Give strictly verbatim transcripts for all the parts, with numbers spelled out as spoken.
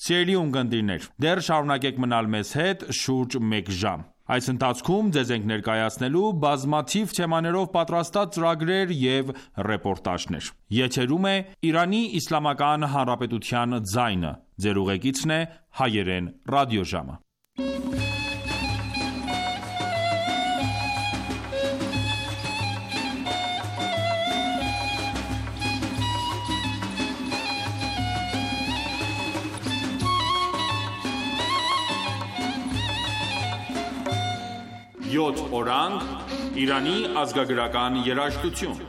Սիրելի ունկնդիրներ, դեռ շարունակեք մնալ մեզ հետ շուրջ մեկ ժամ։ Այս ընթացքում ձեզ ենք ներկայացնելու բազմաթիվ թեմաներով պատրաստած ծրագրեր և ռեպորտաժներ։ Եթերում է Իրանի Իսլամական Հանրապետության ձայնը։ Ձեր ուղեկիցն է Հայերեն ռադիոժամը։ Յոթ օրանգ Իրանի ազգագրական երաժշտություն։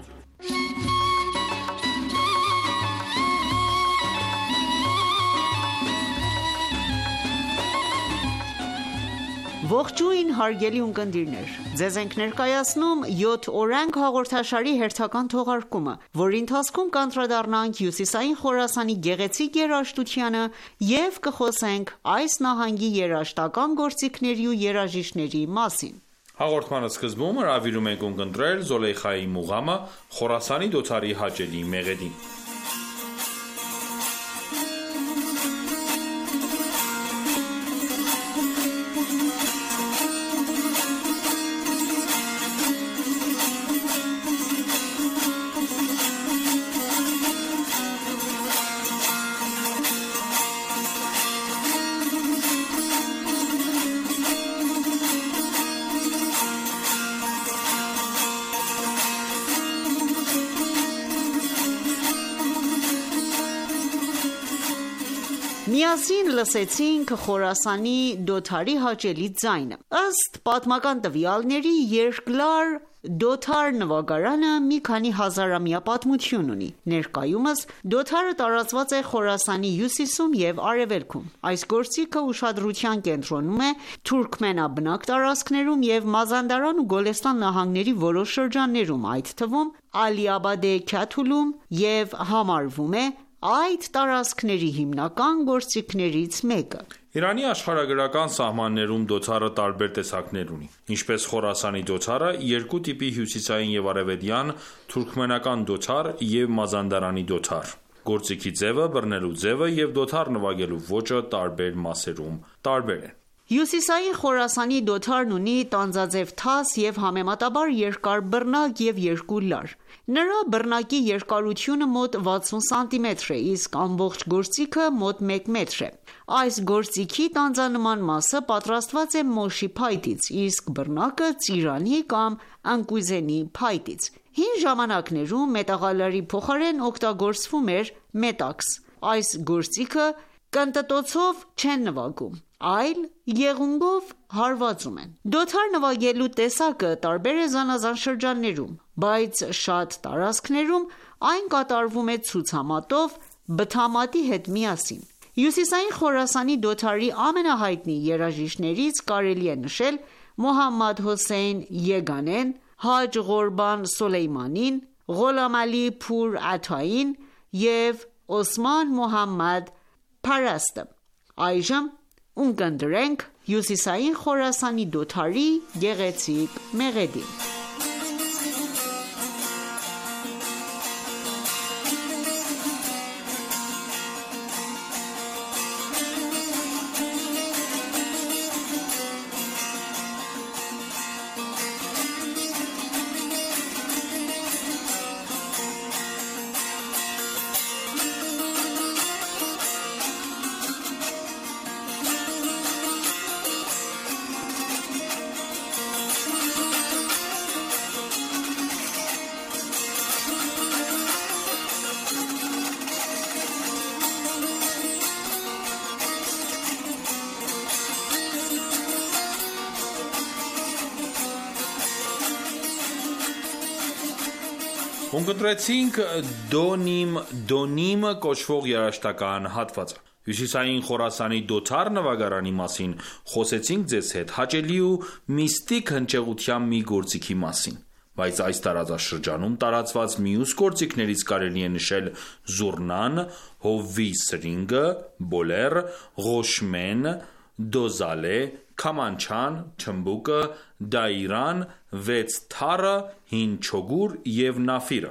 Ողջույն հարգելի ունկնդիրներ, ձեզ ենք ներկայացնում յոթ օրանգ հաղորդաշարի հերթական թողարկումը, որի ընթացքում կանդրադառնանք Հյուսիսային Խորասանի գեղեցիկ երաժշտությանը և կխոսենք այս նահանգի երաժշտական գործիքների ու երաժիշտների մասին։ Հաղորդման սկզբում հրավիրում ենք ունկնդրել Զոլեյխայի մուղամը Խորասանի դոթարի հաճելի մեղեդին։ Միասին լսեցինք Խորասանի դոթարի հաճելի ձայնը։ Ըստ պատմական տվյալների, երկլար դոթար նվագարանը մի քանի հազարամյա պատմություն ունի։ Ներկայումս դոթարը տարածված է Խորասանի հյուսիսում և արևելքում։ Այս գործիքը ուշադրության կենտրոնում է թուրքմենաբնակ տարածքներում և Մազանդարան ու Գոլեստան նահանգների որոշ շրջաններում, այդ թվում Ալիաբադե Քաթուլում, և համարվում է այդ տարածքների հիմնական գործիքներից մեկը։ Իրանի աշխարհագրական սահմաններում դոթարը տարբեր տեսակներ ունի։ Ինչպես Խորասանի դոթարը, երկու տիպի հյուսիսային և արևելյան թուրքմենական դոթար և Մազանդարանի դոթար։ Գործիքի ձևը, բռնելու ձևը և դոթար նվագելու ոճը տարբեր մասերում տարբեր են։ Հյուսիսային Խորասանի դոթարն ունի տանձաձև թաս և համեմատաբար երկար բռնակ և երկու լար։ Նրա բռնակի երկարությունը մոտ վաթսուն սանտիմետր է, իսկ ամբողջ գործիքը մոտ մեկ մետր է։ Այս գործիքի տանձանման մասը պատրաստված է մոշի փայտից, իսկ բռնակը ծիրանի կամ ընկույզենի փայտից։ Հին ժամանակներում մետաղալարի փոխարեն օգտագործվում էր մետաքս։ Այս գործիքը կնտտոցով չեն նվագում, այլ եղունգով հարվածում են։ Դոթար նվագելու տեսակը տարբեր է զանազան շրջաններում, բայց շատ տարածքներում այն կատարվում է ցուցամատով բթամատի հետ միասին։ Հյուսիսային Խորասանի դոթարի ամենահայտնի երաժիշտներից կարելի է նշել Մոհամմադ Հոսեյն Եգանեն, Հաջ Ղորբան Սոլեյմանին, Ղոլամ Ալի Փուր Աթային և Օսման Մոհամմադ Փարաստը։ Այժմ ունկնդրենք Հյուսիսային Խորասանի դոթարի գեղեցիկ մեղեդին։ Ունկնդրեցինք Դոնիմ Դոնիմ կոչվող երաժշտական հատվածը։ Հյուսիսային Խորասանի դոթար նվագարանի մասին խոսեցինք ձեզ հետ հաճելի ու միստիկ հնչեղության մի գործիքի մասին, բայց այս տարածաշրջանում տարածված մյուս գործիքներից կարելի է նշել զուռնան, հովվի սրինգը, բոլեր, ղոշմեն, դոզալե, քամանչան, չմբուկը, դայրան, վեց թառը, հին չոգուր և նաֆիրը։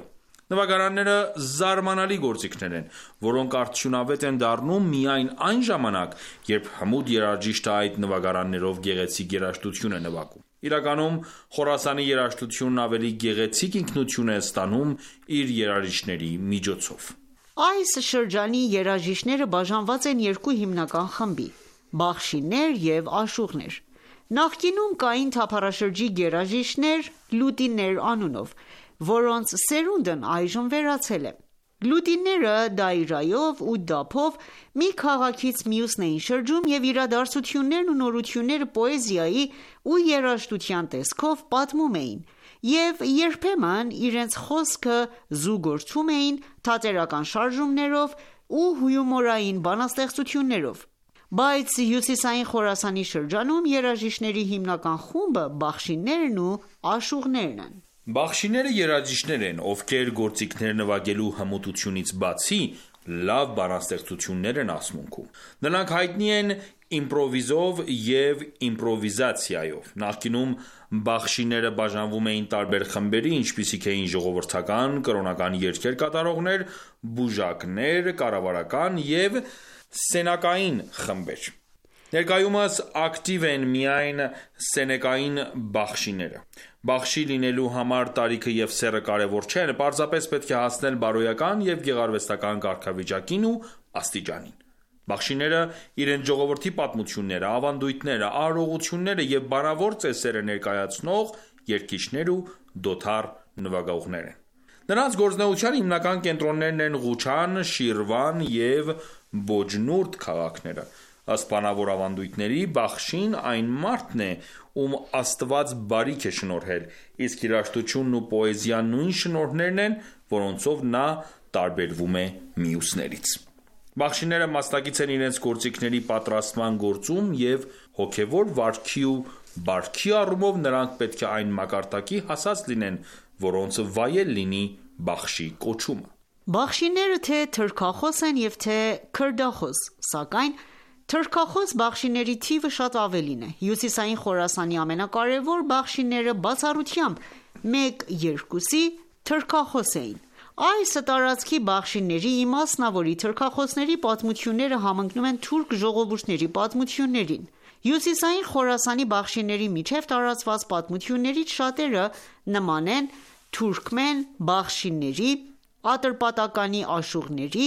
Նվագարանները զարմանալի գործիքներ են, որոնք արդյունավետ են դառնում միայն այն ժամանակ, երբ հմուտ երաժիշտը այդ նվագարաններով գեղեցիկ երաժշտություն է նվագում։ Իրականում Խորասանի երաժշտությունն ավելի գեղեցիկ ինքնություն է ստանում իր երաժիշտների միջոցով։ Այս շրջանի երաժիշտները բաժանված են երկու հիմնական խմբի՝ բախշիներ և աշուղներ։ Նախկինում կային թափառաշրջիկ երաժիշտներ լուտիներ անունով, որոնց սերունդն այժմ վերացել է։ Լուտիները դայրայով ու դափով մի քաղաքից մյուսն էին շրջում և իրադարձություններն ու նորությունները պոեզիայի ու երաժշտության տեսքով պատմում էին և երբեմն իրենց խոսքը զուգորդում էին թատերական շարժումներով ու հյումորային բանաստեղծություններով։ Բայց հյուսիսային Խորասանի շրջանում երաժիշտների հիմնական խումբը բախշիներն ու աշուղներն են։ Բախշիները երաժիշտներ են, ովքեր գործիքներ նվագելու հմտությունից բացի, լավ բանաստեղծություններ են ասմունքում։ Նրանք հայտնի են իմպրովիզով և իմպրովիզացիայով։ Նախկինում բախշիները բաժանվում էին տարբեր խմբերի, ինչպիսիք էին ժողովրդական, կրոնական երգեր կատարողներ, բուժակներ, կառավարական և սենակային խմբեր։ Ներկայումս ակտիվ են միայն սենեկային բախշիները։ Բախշի լինելու համար տարիքը և սեռը կարևոր չեն, պարզապես պետք է հասնել բարոյական և գեղարվեստական կարգավիճակին ու աստիճանին։ Բախշիները իրենց ժողովրդի պատմությունները, ավանդույթները, արարողությունները և բանավոր ծեսերը ներկայացնող երգիչներ ու դոթար նվագողներ են։ Նրանց գործունեության հիմնական կենտրոններն են Ղուչան, Շիրվան և Բոջնուրդ քաղաքները։ Ըստ բանավոր ավանդույթների, բախշին այն մարդն է, ում Աստված բարիք է շնորհել, իսկ երաժշտությունն ու պոեզիան նույն շնորհներն են, որոնցով նա տարբերվում է մյուսներից։ Բախշիները մասնակից են իրենց գործիքների պատրաստման գործում և հոգևոր վարքի ու բարքի առումով նրանք պետք է այն մակարդակի հասած լինեն, որոնց վայել լինի բախշի կոչումը։ Բախշիները թե թրքախոս են և թե քրդախոս, սակայն թրքախոս բախշիների թիվը շատ ավելին է։ Հյուսիսային Խորասանի ամենակարևոր բախշիները բացառությամբ մեկ-երկուսի թրքախոս էին։ Այս տարածքի բախշիների իմասնավորի թրքախոսների պատմությունները համընկնում են թուրք ժողովուրդների պատմություններին։ Հյուսիսային Խորասանի բախշիների միջև տարածված պատմություններից շատերը նման են թուրքմեն բախշիների, Ատրպատականի աշուղների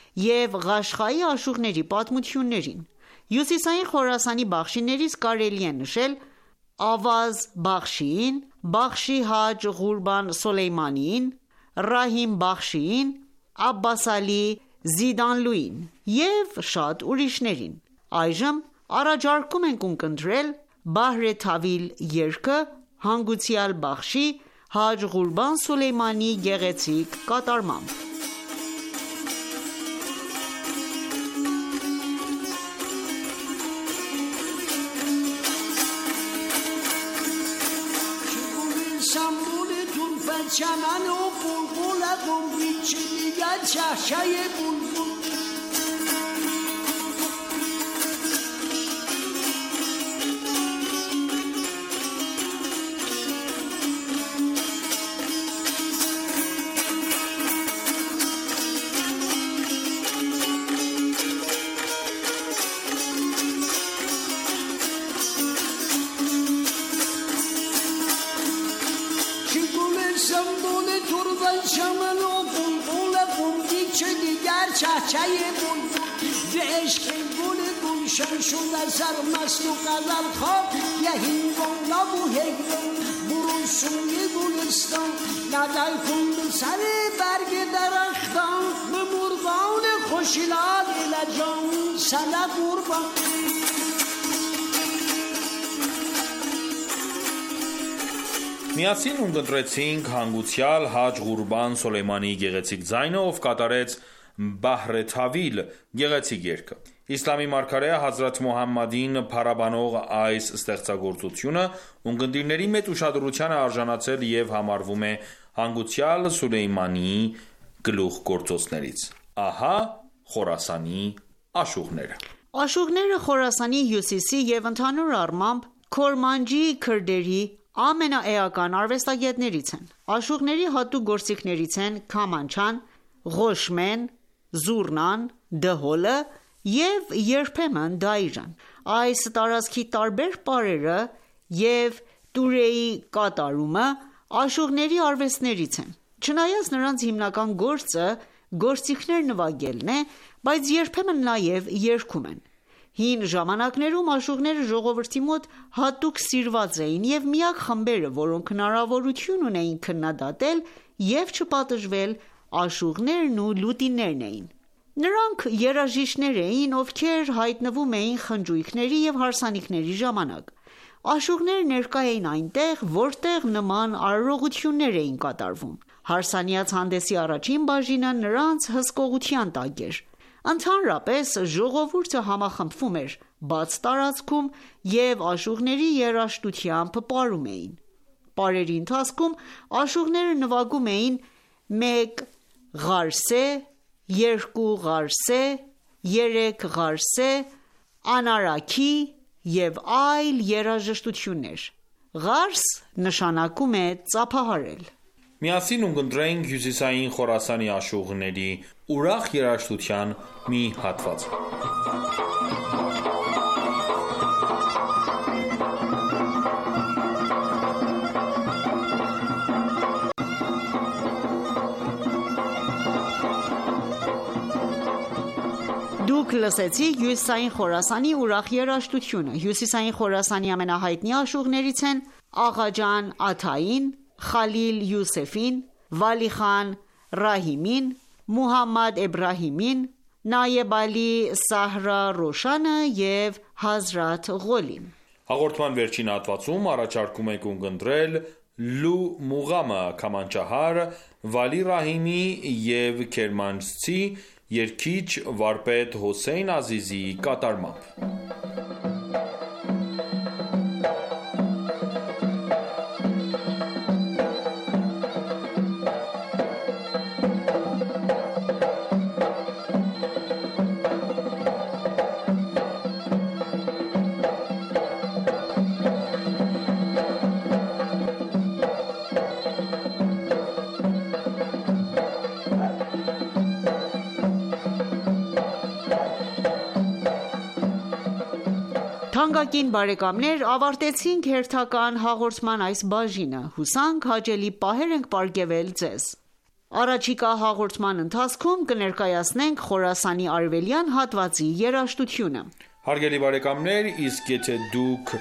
և Ղաշղայի աշուղների պատմություններին։ Հյուսիսային Խորասանի բախշիներից կարելի է նշել Ավազ Բախշիին, Բախշի Հաջ Ղուրբան Սոլեյմանիին, Ռահիմ Բախշիին, Աբբասալի Զիդանլուին և շատ ուրիշներին։ Այժմ առաջարկում ենք ունկնդրել Բահր Թավիլ երգը հանգուցյալ Բախշի Հաջ Ղուրբան Սոլեյմանի գեղեցիկ կատարմամբ։ چمن و بلبلم هیچی دیگر چهچه بلبل چهچه بلبل به عشق گل گلشن شد از سر مست و غزل خواب یهین بالا و هیدان برون سوی گلستان نظر کن به سر برگ درختان به مرغان خوشیلان لجان سنه قربان Միասին ունկնդրեցինք հանգուցյալ Հաջ Ղուրբան Սոլեյմանի գեղեցիկ ձայնը, ով կատարեց Բահր Թավիլ գեղեցիկ երգը։ Իսլամի մարգարե Հազրաթ Մուհամմադին փառաբանող այս ստեղծագործությունը ունկնդիրների մեծ ուշադրությանը արժանացել և համարվում է հանգուցյալ Սուլեյմանի գլուխգործոցներից։ Ահա Խորասանի աշուղները։ Աշուղները Խորասանի հյուսիսի և ընդհանուր առմամբ Քորմանջի քրդերի ամենաէական արվեստագետներից են։ Աշուղների հատուկ գործիքներից են քամանչան, ղոշմեն, զուռնան, դհոլը և երբեմն դայրան։ Այս տարածքի տարբեր պարերը և տուրեի կատարումը աշուղների արվեստներից են։ Չնայած նրանց հիմնական գործը գործիքներ նվագելն է, բայց երբեմն նաև երգում են։ Հին ժամանակներում աշուղները ժողովրդի մոտ հատուկ սիրված էին և միակ խմբերը, որոնք հնարավորություն ունեին քննադատել և չպատժվել, աշուղներն ու լուտիներն էին։ Նրանք երաժիշտներ էին, ովքեր հայտնվում էին խնջույքների և հարսանիքների ժամանակ։ Աշուղները ներկա էին այնտեղ, որտեղ նման արարողություններ էին կատարվում։ Հարսանյաց հանդեսի առաջին բաժինը նրանց հսկողության տակ էր։ Ընդհանրապես, ժողովուրդը համախմբվում էր բաց տարածքում և աշուղների երաժշտությամբ պարում էին։ Պարերի ընթացքում աշուղները նվագում էին մեկ ղարսե, երկու ղարսե, երեք ղարսե, անարաքի և այլ երաժշտություններ։ Ղարս նշանակում է ծափահարել։ Միասին ունկնդրենք Հյուսիսային Խորասանի աշուղների ուրախ երաժշտության մի հատվածը։ Դուք լսեցիք Հյուսիսային Խորասանի ուրախ երաժշտությունը։ Հյուսիսային Խորասանի ամենահայտնի աշուղներից են Աղաջան Աթային, Խալիլ Յուսեֆին, Վալիխան Ռահիմին, Մուհամմադ Էբրահիմին, Նայեբ Ալի Սահրա Ռոշանը և Հազրաթ Ղոլին։ Հաղորդման վերջին հատվածում առաջարկում ենք ունկնդրել Լու Մուղամը քամանչահար Վալի Ռահիմի և քերմանչցի երգիչ վարպետ Հոսեյն Ազիզի կատարմամբ։ Թանկագին բարեկամներ, ավարտեցինք հերթական հաղորդման այս բաժինը։ Հուսանք հաճելի պահեր ենք պարգևել ձեզ։ Առաջիկա հաղորդման ընթացքում կներկայացնենք Խորասանի արևելյան հատվածի երաժշտությունը։ Հարգելի բարեկամներ, իսկ եթե դուք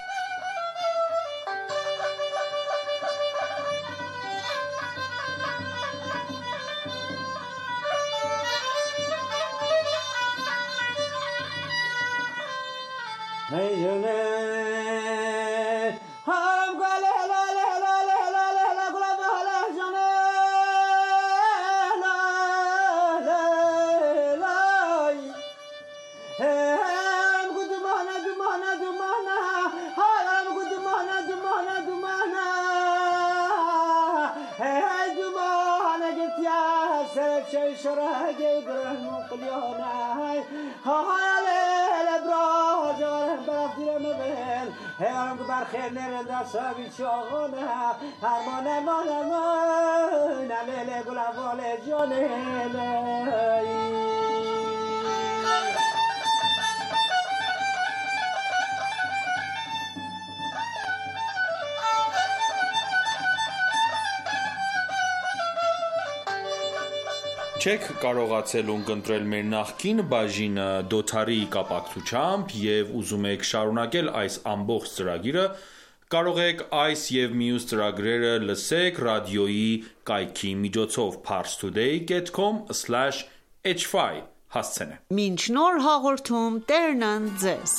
չեք կարողացել ունկնդրել մեր նախկին բաժինը դոթարի կապակցությամբ և ուզում եք շարունակել այս ամբողջ ծրագիրը, կարող եք այս և մյուս ծրագրերը լսեք ռադիոյի կայքի միջոցով parstoday dot com slash h five հասցենե։ Մինչ նոր հաղորդում Տերն ընդ ձեզ։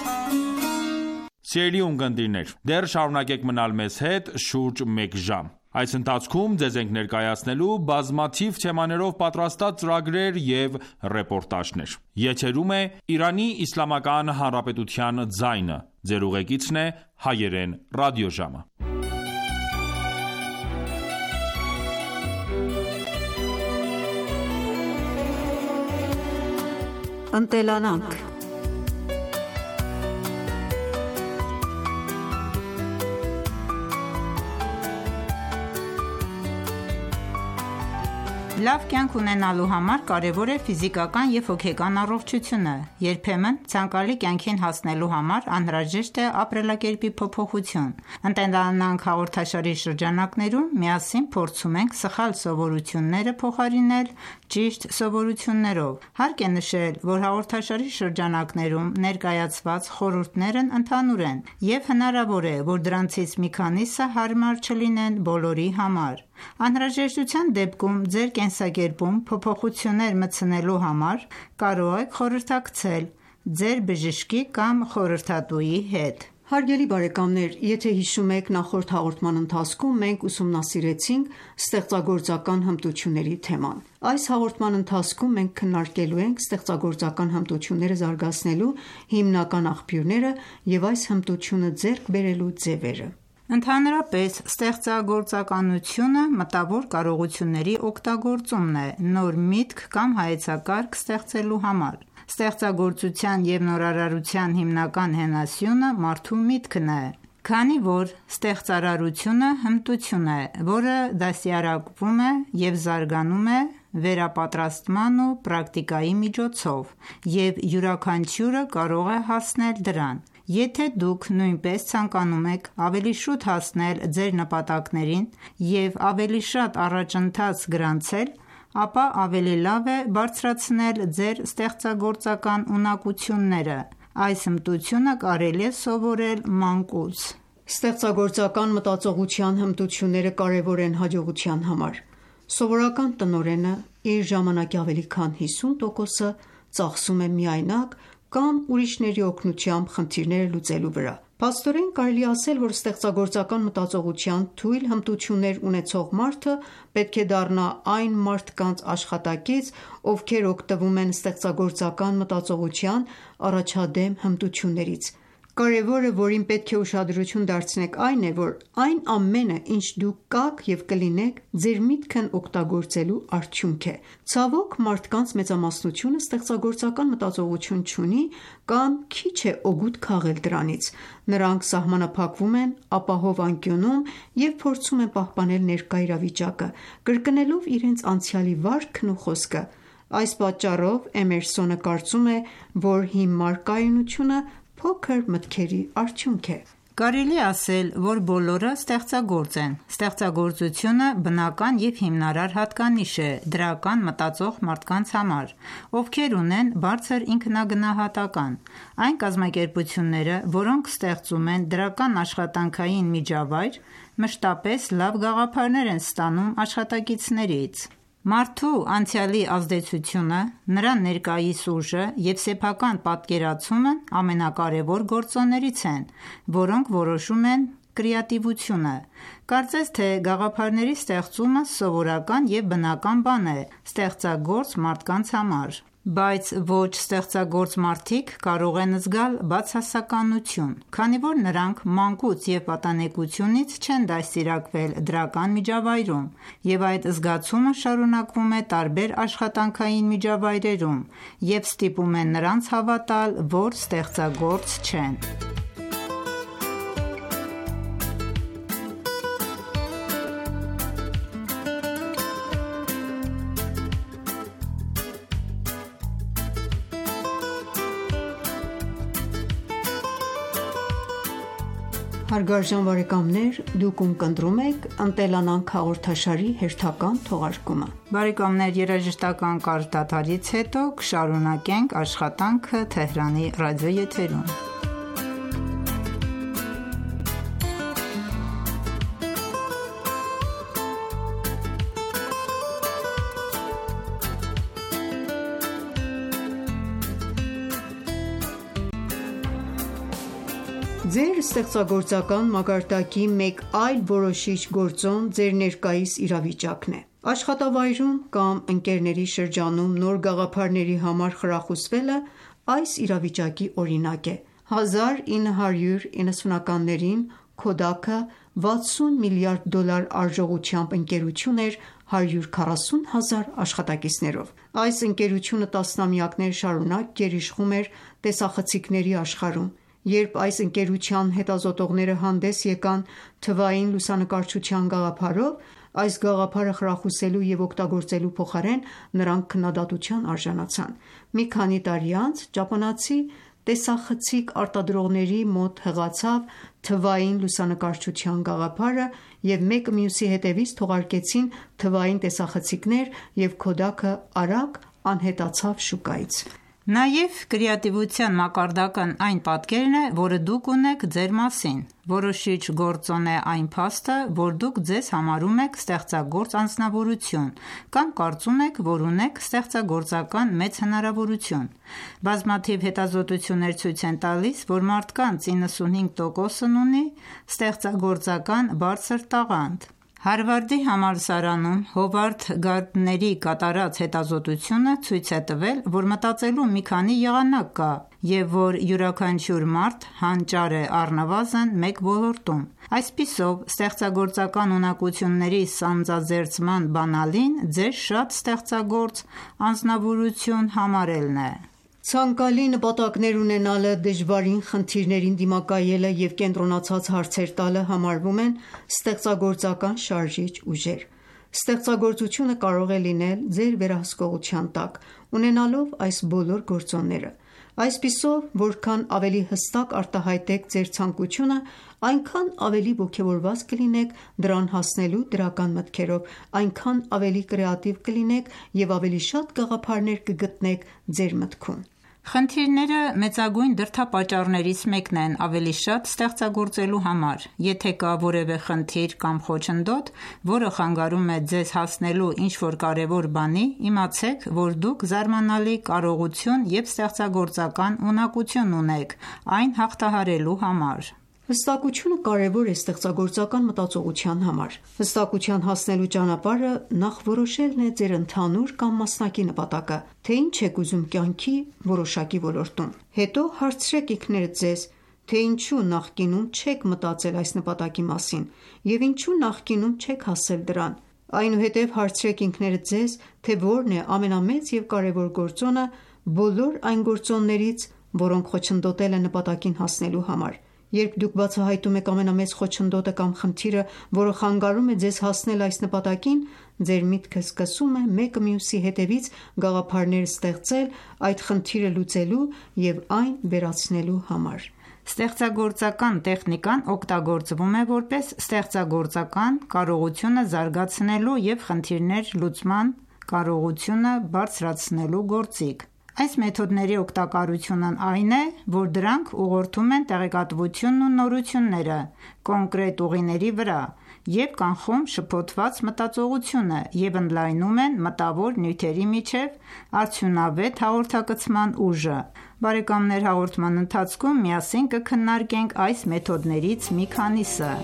Սիրելի ունկնդիրներ, դեռ շարունակեք մնալ մեզ հետ շուրջ մեկ ժամ։ Այս ընթացքում ձեզ ենք ներկայացնելու բազմաթիվ թեմաներով պատրաստած ծրագրեր և ռեպորտաժներ։ Եթերում է Իրանի Իսլամական Հանրապետության ձայնը։ Ձեր ուղեկիցն է Հայերեն ռադիոժամը։ Ընտելանանք։ Լավ կյանք ունենալու համար կարևոր է ֆիզիկական և հոգեկան առողջությունը։ Երբեմն ցանկալի կյանքին հասնելու համար անհրաժեշտ է ապրելակերպի փոփոխություն։ «Ընտելանանք» հաղորդաշարի շրջանակներում միասին փորձում ենք սխալ սովորությունները փոխարինել ճիշտ սովորություններով։ Հարկ է նշել, որ հաղորդաշարի շրջանակներում ներկայացված խորհուրդներն ընդհանուր են, և հնարավոր է, որ դրանցից մի քանիսը հարմար չլինեն բոլորի համար։ Անհրաժեշտության դեպքում ձեր կենսակերպում փոփոխություններ մտցնելու համար կարող եք խորհրդակցել ձեր բժշկի կամ խորհրդատուի հետ։ Հարգելի բարեկամներ, եթե հիշում եք, նախորդ հաղորդման ընթացքում մենք ուսումնասիրեցինք ստեղծագործական հմտությունների թեման։ Այս հաղորդման ընթացքում մենք քննարկելու ենք ստեղծագործական հմտությունները զարգացնելու հիմնական աղբյուրները և այս հմտությունը ձեռք բերելու ձևերը։ Ընդհանրապես, ստեղծագործականությունը մտավոր կարողությունների օգտագործումն է նոր միտք կամ հայեցակարգ ստեղծելու համար։ Ստեղծագործության և նորարարության հիմնական հենասյունը մարդու միտքն է, քանի որ ստեղծարարությունը հմտություն է, որը դաստիարակվում է և զարգանում է վերապատրաստման ու պրակտիկայի միջոցով, և յուրաքանչյուրը կարող է հասնել դրան։ Եթե դուք նույնպես ցանկանում եք ավելի շուտ հասնել ձեր նպատակներին և ավելի շատ առաջընթաց գրանցել, ապա ավելի լավ է բարձրացնել ձեր ստեղծագործական ունակությունները։ Այս հմտությունը կարելի է սովորել մանկուց։ Ստեղծագործական մտածողության հմտությունները կարևոր են հաջողության համար։ Սովորական տնօրենը իր ժամանակի ավելի քան հիսուն տոկոսը ծախսում է միայնակ կամ ուրիշների օգնությամբ խնդիրները լուծելու վրա։ Փաստորեն կարելի է ասել, որ ստեղծագործական մտածողության թույլ հմտություններ ունեցող մարդը պետք է դառնա այն մարդկանց աշխատակից, ովքեր օգտվում են ստեղծագործական մտածողության առաջադեմ հմտություններից։ Կարևորը, որին պետք է ուշադրություն դարձնեք, այն է, որ այն ամենը, ինչ դուք կաք և կլինեք, ձեր միտքն օգտագործելու արդյունք է։ Ցավոք, մարդկանց մեծամասնությունը ստեղծագործական մտածողություն չունի կամ քիչ է օգուտ քաղել դրանից։ Նրանք սահմանափակվում են ապահով անկյունում և փորձում են պահպանել ներկա իրավիճակը, կրկնելով իրենց անցյալի վարքն ու խոսքը։ Այս պատճառով Էմերսոնը կարծում է, որ հիմար կայունությունը փոքր մտքերի արդյունք է։ Կարելի է ասել, որ բոլորը ստեղծագործ են։ Ստեղծագործությունը բնական և հիմնարար հատկանիշ է դրական մտածող մարդկանց համար, ովքեր ունեն բարձր ինքնագնահատական։ Այն կազմակերպությունները, որոնք ստեղծում են դրական աշխատանքային միջավայր, մշտապես լավ գաղափարներ են ստանում աշխատակիցներից։ Մարդու անցյալի ազդեցությունը, նրա ներկայիս ուժը և սեփական պատկերացումն ամենակարևոր գործոններից են, որոնք որոշում են կրեատիվությունը։ Կարծես թե գաղափարների ստեղծումը սովորական և բնական բան է ստեղծագործ մարդկանց համար, բայց ոչ ստեղծագործ մարդիկ կարող են զգալ բացասականություն, քանի որ նրանք մանկուց և պատանեկությունից չեն դաստիարակվել դրական միջավայրում, և այդ զգացումը շարունակվում է տարբեր աշխատանքային միջավայրերում և ստիպում է նրանց հավատալ, որ ստեղծագործ չեն։ Հարգարժան բարեկամներ, դուք ունկնդրում եք «Ընտելանանք» հաղորդաշարի հերթական թողարկումը։ Բարեկամներ, երաժշտական կարճ դադարից հետո կշարունակենք աշխատանքը Թեհրանի ռադիոեթերում։ Ձեր ստեղծագործական մակարդակի մեկ այլ որոշիչ գործոն ձեր ներկայիս իրավիճակն է: Աշխատավայրում կամ ընկերների շրջանում նոր գաղափարների համար խրախուսվելը այս իրավիճակի օրինակ է: հազար ինը հարյուր իննսունականներին Kodak-ը վաթսուն միլիարդ դոլար արժողությամբ ընկերություն էր հարյուր քառասուն հազար աշխատակիցներով: Այս ընկերությունը տասնամյակներ շարունակ գերիշխում էր տեսախցիկների աշխարհում: Երբ այս ընկերության հետազոտողները հանդես եկան թվային լուսանկարչության գաղափարով, այս գաղափարը խրախուսելու և օգտագործելու փոխարեն նրանք քննադատության արժանացան: Մի քանի տարի անց ճապոնացի տեսախցիկ արտադրողների մոտ հղացավ թվային լուսանկարչության գաղափարը և մեկը մյուսի հետևից թողարկեցին թվային տեսախցիկներ և Kodak-ը արագ անհետացավ շուկայից: Նաև կրեատիվության մակարդակն այն պատկերն է, որը դուք ունեք ձեր մասին: Որոշիչ գործոն է այն փաստը, որ դուք ձեզ համարում եք ստեղծագործ անձնավորություն կամ կարծում եք, որ ունեք ստեղծագործական մեծ հնարավորություն: Բազմաթիվ հետազոտություններ ցույց են տալիս, որ մարդկանց իննսունհինգ տոկոսն ունի ստեղծագործական բարձր տաղանդ: Հարվարդի համալսարանում Հովարդ Գարդների կատարած հետազոտությունը ցույց է տվել, որ մտածելու մի քանի եղանակ կա և որ յուրաքանչյուր մարդ հանճար է առնվազն մեկ ոլորտում: Այսպիսով, ստեղծագործական ունակությունների սանձազերծման բանալին ձեզ շատ ստեղծագործ անձնավորություն համարելն է: Ցանկալի նպատակներ ունենալը, դժվարին խնդիրներին դիմակայելը և կենտրոնացած հարցեր տալը համարվում են ստեղծագործական շարժիչ ուժեր: Ստեղծագործությունը կարող է լինել ձեր վերահսկողության տակ, ունենալով այս բոլոր գործոնները: Այսպիսով, որքան ավելի հստակ արտահայտեք ձեր ցանկությունը, այնքան ավելի ոգևորված կլինեք դրան հասնելու դրական մտքերով, այնքան ավելի կրեատիվ կլինեք և ավելի շատ գաղափարներ կգտնեք ձեր մտքում: Խնդիրները մեծագույն դրդապատճառներից մեկն են ավելի շատ ստեղծագործելու համար: Եթե կա որևէ խնդիր կամ խոչընդոտ, որը խանգարում է ձեզ հասնելու ինչ-որ կարևոր բանի, իմացեք, որ դուք զարմանալի կարողություն և ստեղծագործական ունակություն ունեք այն հաղթահարելու համար: Հստակությունը կարևոր է ստեղծագործական մտածողության համար: Հստակության հասնելու ճանապարհը նախ որոշելն է ձեր ընդհանուր կամ մասնակի նպատակը, թե ինչ եք ուզում կյանքի որոշակի ոլորտում: Հետո հարցրեք ինքներդ ձեզ, թե ինչու նախկինում չեք մտածել այս նպատակի մասին և ինչու նախկինում չեք հասել դրան: Այնուհետև հարցրեք ինքներդ ձեզ, թե որն է ամենամեծ և կարևոր գործոնը բոլոր այն գործոններից, որոնք խոչընդոտել են նպատակին հասնելու համար: Երբ դուք բացահայտում եք ամենամեծ խոչընդոտը կամ խնդիրը, որը խանգարում է ձեզ հասնել այս նպատակին, ձեր միտքը սկսում է մեկը մյուսի հետևից գաղափարներ ստեղծել այդ խնդիրը լուծելու և այն վերացնելու համար: Ստեղծագործական տեխնիկան օգտագործվում է որպես ստեղծագործական կարողությունը զարգացնելու և խնդիրներ լուծման կարողությունը բարձրացնելու գործիք: Այս մեթոդների օգտակարությունն այն է, որ դրանք ուղղորդում են տեղեկատվությունն ու նորությունները կոնկրետ ուղիների վրա և կանխում շփոթված մտածողությունը և ընդլայնում են մտավոր նյութերի միջև արդյունավետ հաղորդակցման ուժը: Բարեկամներ հաղորդման ընթացքում միասին կքննարկենք այս մեթոդներից մի քանիսը: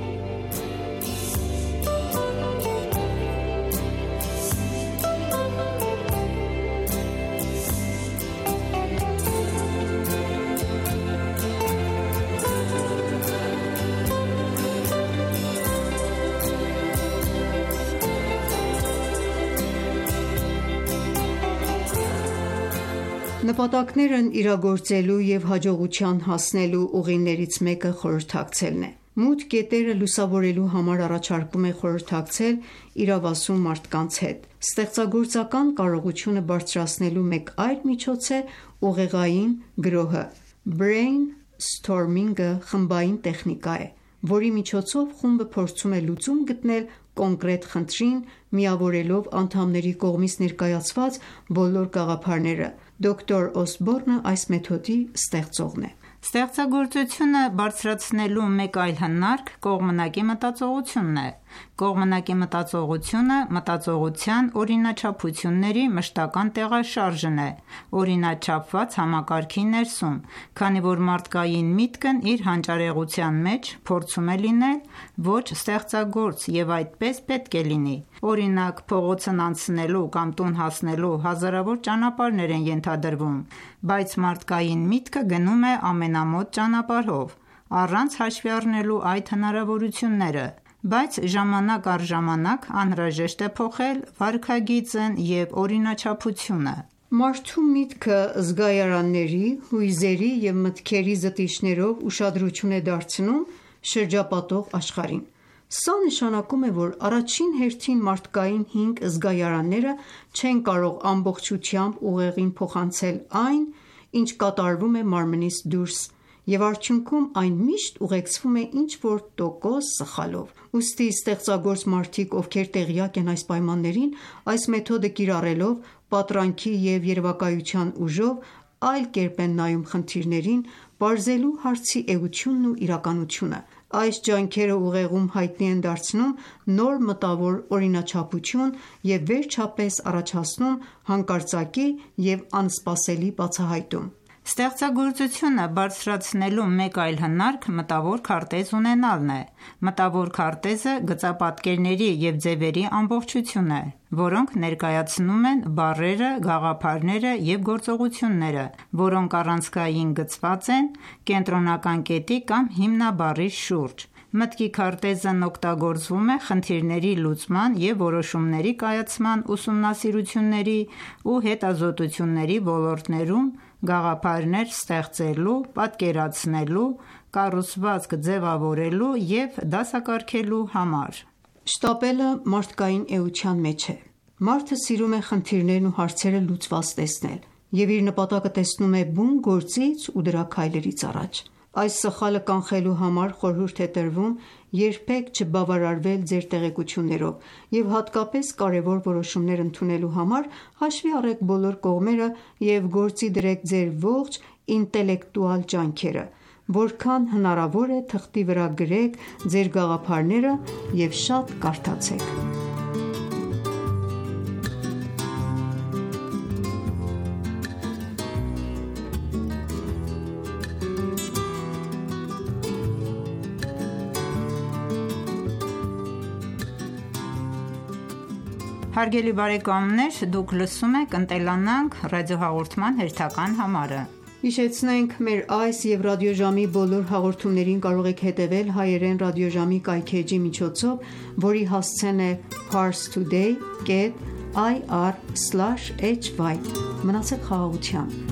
Նպատակներն իրագործելու և հաջողության հասնելու ուղիներից մեկը խորհրդակցելն է: Մութ կետերը լուսավորելու համար առաջարկում է խորհրդակցել իրավասու մարդկանց հետ: Ստեղծագործական կարողությունը բարձրացնելու մեկ այլ միջոց է ուղեղային գրոհը: Brainstorming-ը խմբային տեխնիկա է, որի միջոցով խումբը փորձում է լուծում գտնել կոնկրետ խնդրին, միավորելով անդամների կողմից ներկայացված բոլոր գաղափարները: Դոկտոր Օսբորնը այս մեթոդի ստեղծողն է: Ստեղծագործությունը բարձրացնելու մեկ այլ հնարք կողմնակի մտածողությունն է: Կողմնակի մտածողությունը մտածողության օրինաչափությունների մշտական տեղաշարժն է օրինաչափված համակարգի ներսում, քանի որ մարդկային միտքն իր հանճարեղության մեջ փորձում է լինել ոչ ստեղծագործ և այդպես պետք է լինի: Օրինակ, փողոցն անցնելու կամ տուն հասնելու հազարավոր ճանապարհներ են ենթադրվում, բայց մարդկային միտքը գնում է ամենամոտ ճանապարհով, առանց հաշվի առնելու այդ հնարավորությունները: Բայց ժամանակ առ ժամանակ անհրաժեշտ է փոխել վարքագիծն և օրինաչափությունը: Մարդու միտքը զգայարանների, հույզերի և մտքերի զտիչներով ուշադրություն է դարձնում շրջապատող աշխարհին: Սա նշանակում է, որ առաջին հերթին մարդկային հինգ զգայարանները չեն կարող ամբողջությամբ ուղեղին փոխանցել այն, ինչ կատարվում է մարմնից դուրս և արդյունքում այն միշտ ուղեկցվում է ինչ-որ տոկոս սխալով: Ուստի ստեղծագործ մարդիկ, ովքեր տեղյակ են այս պայմաններին, այս մեթոդը կիրառելով, պատրանքի և երևակայության ուժով, այլ կերպ են նայում խնդիրներին, պարզելու հարցի էությունն ու իրականությունը: Այս ջանքերը ուղեղում հայտնի են դարձնում նոր մտավոր օրինաչափություն և վերջապես առաջացնում հանկարծակի և անսպասելի բացահայտում: Ստեղծագործությունը բարձրացնելու մեկ այլ հնարք մտավոր քարտեզ ունենալն է: Մտավոր քարտեզը գծապատկերների և ձևերի ամբողջություն է, որոնք ներկայացնում են բառերը, գաղափարները և գործողությունները, որոնք առանցքային գծված են կենտրոնական կետի կամ հիմնաբառի շուրջ: Մտքի քարտեզն օգտագործվում է խնդիրների լուծման և որոշումների կայացման ուսումնասիրությունների ու հետազոտությունների ոլորտներում գաղափարներ ստեղծելու, պատկերացնելու, կառուցվածք ձևավորելու և դասակարգելու համար: Շտապելը մարդկային էության մեջ է: Մարդը սիրում է խնդիրներն ու հարցերը լուծված տեսնել և իր նպատակը տեսնում է բուն գործից ու դրա քայլերից առաջ: Այս սխալը կանխելու համար խորհուրդ է տրվում երբեք չբավարարվել ձեր տեղեկություններով և հատկապես կարևոր որոշումներ ընդունելու համար հաշվի առեք բոլոր կողմերը և գործի դրեք ձեր ողջ ինտելեկտուալ ջանքերը: Որքան հնարավոր է թղթի վրա գրեք ձեր գաղափարները և շատ կարդացեք: Հարգելի բարեկամներ, դուք լսում եք «Ընտելանանք» ռադիոհաղորդման հերթական համարը: Հիշեցնենք մեր այս և ռադիոժամի բոլոր հաղորդումներին կարող եք հետևել հայերեն ռադիոժամի կայքէջի միջոցով, որի հասցեն է parstoday կետ ir սլաշ էյչ վայ: Մնացեք խաղաղությամբ: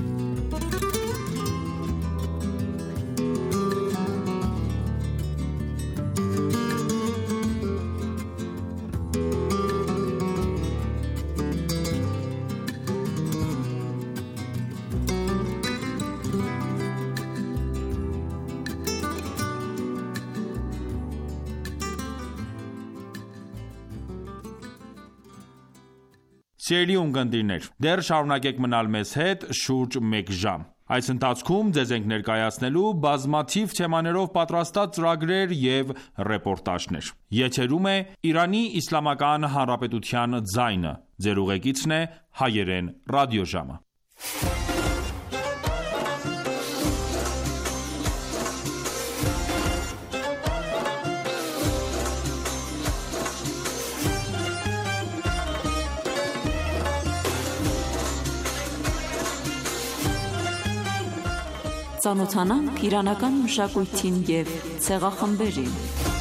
Սիրելի ունկնդիրներ, դեռ շարունակեք մնալ մեզ հետ շուրջ մեկ ժամ: Այս ընթացքում ձեզ ենք ներկայացնելու բազմաթիվ թեմաներով պատրաստած ծրագրեր և ռեպորտաժներ: Եթերում է «Իրանի Իսլամական Հանրապետության ձայնը», Ձեր ուղեկիցն է Հայերեն ռադիոժամը: Ծանոթանանք իրանական մշակույթին և ցեղախմբերին: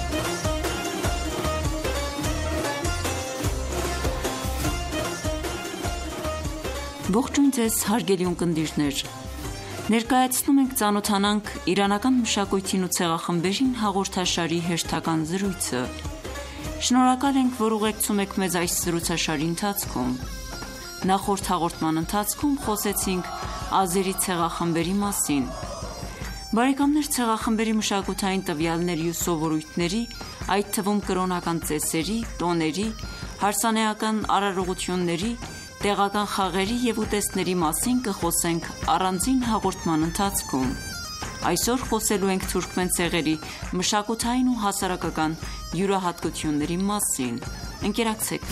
Ողջույն ձեզ հարգելի ունկնդիրներ: Ներկայացնում ենք «Ծանոթանանք իրանական մշակույթին ու ցեղախմբերին» հաղորդաշարի հերթական զրույցը: Շնորհակալ ենք, որ ուղեկցում եք մեզ այս զրուցաշարի ընթացքում: Նախորդ հաղորդման ընթացքում խոսեցինք ազերի ցեղախմբերի մասին: Ցեղախմբերի մշակութային տվյալների ու սովորույթների, այդ թվում կրոնական ծեսերի, տոների, հարսանեկան արարողությունների, տեղական խաղերի և ուտեստների մասին կխոսենք առանձին հաղորդման ընթացքում: Այսօր խոսելու ենք թուրքմեն ցեղերի մշակութային ու հասարակական յուրահատկությունների մասին։ Ընկերակցեք։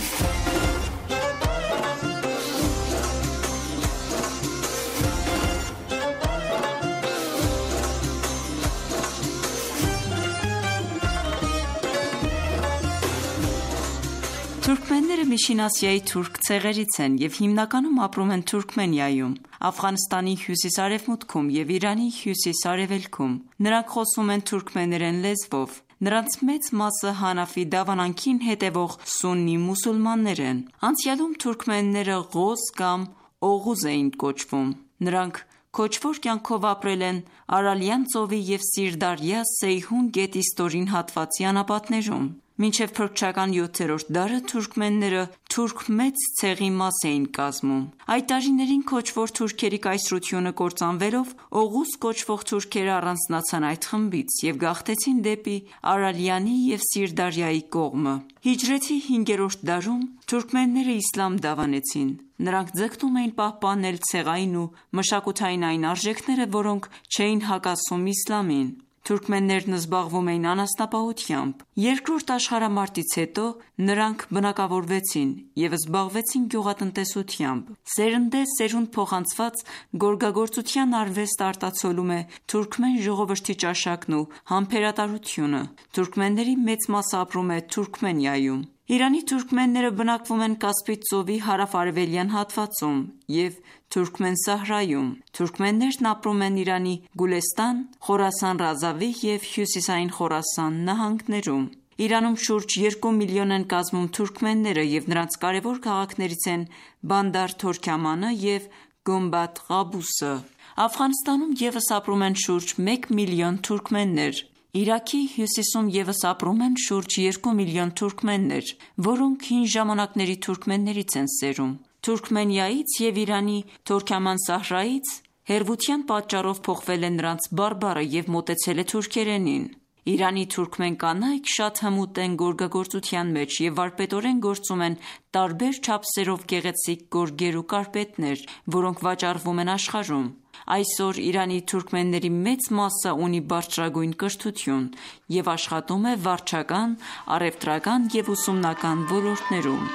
Թուրքմենները Միջին Ասիայի թուրք ցեղերից են և հիմնականում ապրում են Թուրքմենիայում, Աֆղանստանի հյուսիս-արևմուտքում և Իրանի հյուսիս-արևելքում։ Նրանք խոսում են թուրքմեներեն լեզվով։ Նրանց մեծ մասը Հանաֆի դավանանքին հետևող սուննի մուսուլմաններ են։ Անցյալում թուրքմենները Ղոզ կամ Օղուզ էին կոչվում։ Նրանք քոչվոր կյանքով ապրել են Արալյան ծովի և Սիրդարյա Սեյհուն գետի ստորին հատվածի անապատներում։ Մինչև փրկչական յոթերորդ դարը թուրքմենները թուրք մեծ ցեղի մաս էին կազմում։ Այդ տարիներին քոչվոր թուրքերի կայսրությունը կործանվելով, Օղուզ կոչվող թուրքերը առանձնացան այդ խմբից և գաղթեցին դեպի Արալյանի և Սիրդարյայի կողմը։ Հիջրեթի հինգերորդ դարում թուրքմենները իսլամ դավանեցին։ Նրանք ձգտում էին պահպանել ցեղային ու մշակութային այն արժեքները, որոնք չէին հակասում իսլամին։ Թուրքմեններն զբաղվում էին անասնապահությամբ։ Երկրորդ աշխարհամարտից հետո նրանք բնակավորվեցին և զբաղվեցին գյուղատնտեսությամբ։ Սերնդե-սերունդ փոխանցված գորգագործության արվեստը արտացոլում է թուրքմեն ժողովրդի ճաշակն ու համբերատարությունը։ Թուրքմենների մեծ մասը ապրում է Թուրքմենիայում։ Իրանի թուրքմենները բնակվում են Կասպից ծովի հարավ-արևելյան հատվածում և Թուրքմեն Սահրայում։ Թուրքմեններն ապրում են Իրանի Գուլեստան, Խորասան Ռազավի և հյուսիսային Խորասան նահանգներում։ Իրանում շուրջ երկու միլիոն են կազմում թուրքմենները և նրանց կարևոր քաղաքներից են Բանդար Թորքամանը և Գումբաթ Ղաբուսը։ Աֆղանստանում ևս ապրում են շուրջ մեկ միլիոն թուրքմեններ։ Իրաքի հյուսիսում ևս ապրում են շուրջ երկու միլիոն թուրքմեններ, որոնք հին ժամանակների թուրքմեններից են սերում։ Թուրքմենիայից և Իրանի Թորքաման Սահրայից հեռվության պատճառով փոխվել է նրանց բարբառը և մոտեցել է թուրքերենին։ Իրանի թուրքմեն կանայք շատ հմուտ են գորգագործության մեջ և վարպետորեն գործում են տարբեր չափսերով գեղեցիկ գորգեր ու կարպետներ, որոնք վաճառվում են աշխարհում։ Այսօր Իրանի թուրքմենների մեծ մասը ունի բարձրագույն կրթություն և աշխատում է վարչական, առևտրական և ուսումնական ոլորտներում։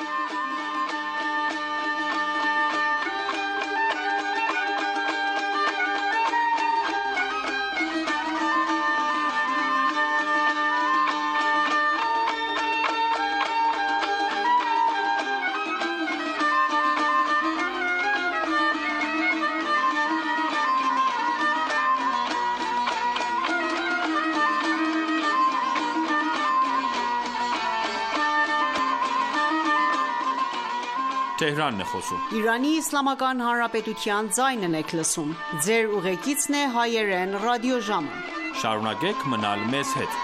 Թեհրանն է խոսում։ Իրանի Իսլամական Հանրապետության ձայնն եք լսում։ Ձեր ուղեկիցն է հայերեն ռադիոժամը։ Շարունակեք մնալ մեզ հետ։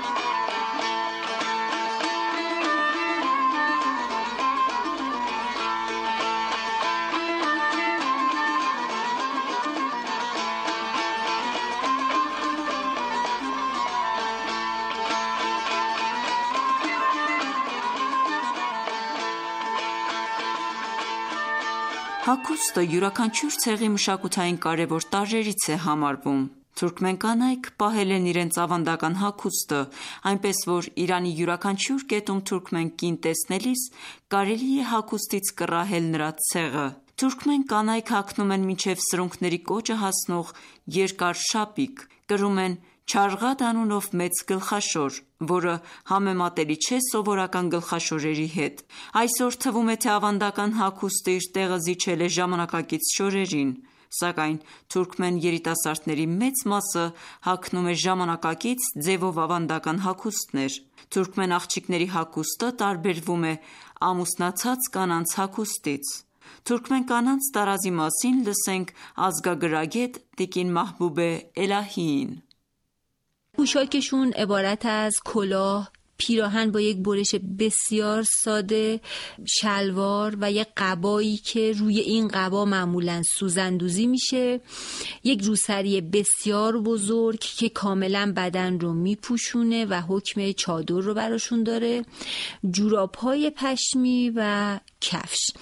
Հագուստը յուրաքանչյուր ցեղի մշակութային կարևոր տարրերից է համարվում։ Թուրքմեն կանայք պահել են իրենց ավանդական հագուստը, այնպես որ Իրանի յուրաքանչյուր կետում թուրքմեն կին տեսնելիս կարելի է հագուստից կռահել նրա ցեղը։ Թուրքմեն կանայք հագնում են մինչև սրունքների կոճը հասնող երկար շապիկ, կրում են չարղատ անունով մեծ գլխաշոր, որը համեմատելի չէ սովորական գլխաշորերի հետ։ Այսօր թվում է, թե ավանդական հագուստը իր տեղը զիջել է ժամանակակից շորերին, սակայն թուրքմեն երիտասարդների մեծ մասը հագնում է ժամանակակից ձևով ավանդական հագուստներ։ Թուրքմեն աղջիկների հագուստը տարբերվում է ամուսնացած կանանց հագուստից։ Թուրքմեն կանանց տարազի մասին լսենք ազգագրագետ տիկին Մահբուբե Էլահիին։ پوشاکشون عبارت از کلاه، پیراهن با یک برش بسیار ساده، شلوار و یک قبایی که روی این قبا معمولاً سوزندوزی میشه، یک روسری بسیار بزرگ که کاملاً بدن رو میپوشونه و حکم چادر رو براشون داره، جوراب‌های پشمی و کفش.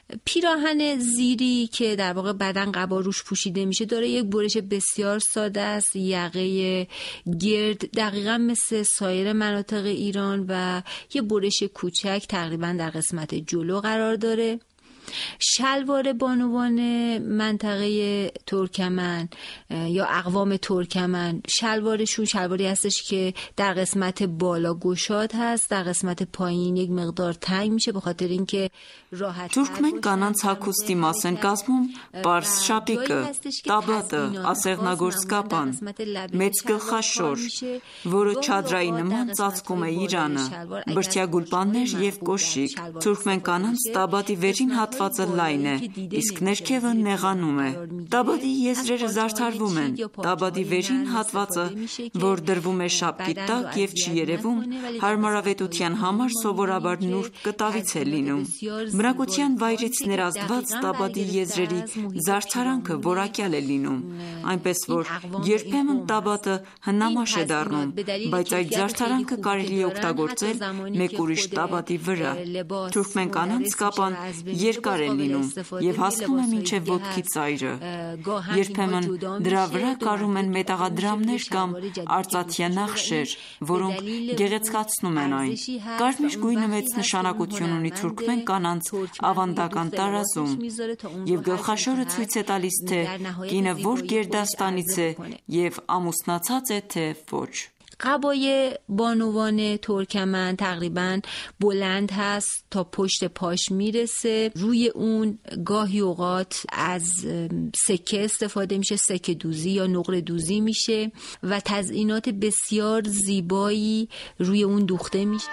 پیراهن زیری که در واقع بدن قبا روش پوشیده میشه داره یک برش بسیار ساده است، یقه گرد دقیقا مثل سایر مناطق ایران و یه برش کوچک تقریبا در قسمت جلو قرار داره. شلوار بانوان منطقه ترکمن یا اقوام ترکمن، شلوارشون شلواری هستش که در قسمت بالا گشاد هست، در قسمت پایین یک مقدار تنگ میشه به خاطر اینکه راحت Թուրքմեն կանանց հագուստի մաս են կազմում պարզ շապիկը, տաբատը, ասեղնագործ կապան, մեծ գլխաշոր, որը չադրայի նման ծածկում է իրանը, բրդյա գուլպաններ և կոշիկ։ Թուրքմեն կանանց տաբատի վերին հատվածը լայն է, իսկ ներքևը նեղանում է։ Տաբատի եզրերը զարդարվում են։ Տաբատի վերին հատվածը, որ դրվում է շապկի տակ և չի երևում, հարմարավետության համար սովորաբար նուրբ կտավից է լինում։ Բնակության վայրից ներազդված տաբատի եզրերի զարդարանքը որակյալ է լինում, այնպես որ երբեմն տաբատը հնամաշ է դառնում, բայց այդ զարդարանքը կարելի է օգտագործել մեկ ուրիշ տաբատի վրա։ Թուրքմեն կանանց կապան երկար է լինում և հասնում է մինչև ոտքի ծայրը։ Երբեմն դրա վրա կարում են մետաղադրամներ կամ արծաթյա նախշեր, որոնք գեղեցկացնում են այն։ Կարմիր գույնը մեծ նշանակություն ունի թուրքմեն կանանց ավանդական տարազում, և գլխաշորը ցույց է տալիս, թե կինը որ գերդաստանից է և ամուսնացած է, թե ոչ։ قبای بانوان ترکمن تقریبا بلند هست تا پشت پاش میرسه. روی اون گاهی اوقات از سکه استفاده میشه، سکه دوزی یا نقره دوزی میشه و تزئینات بسیار زیبایی روی اون دوخته میشه.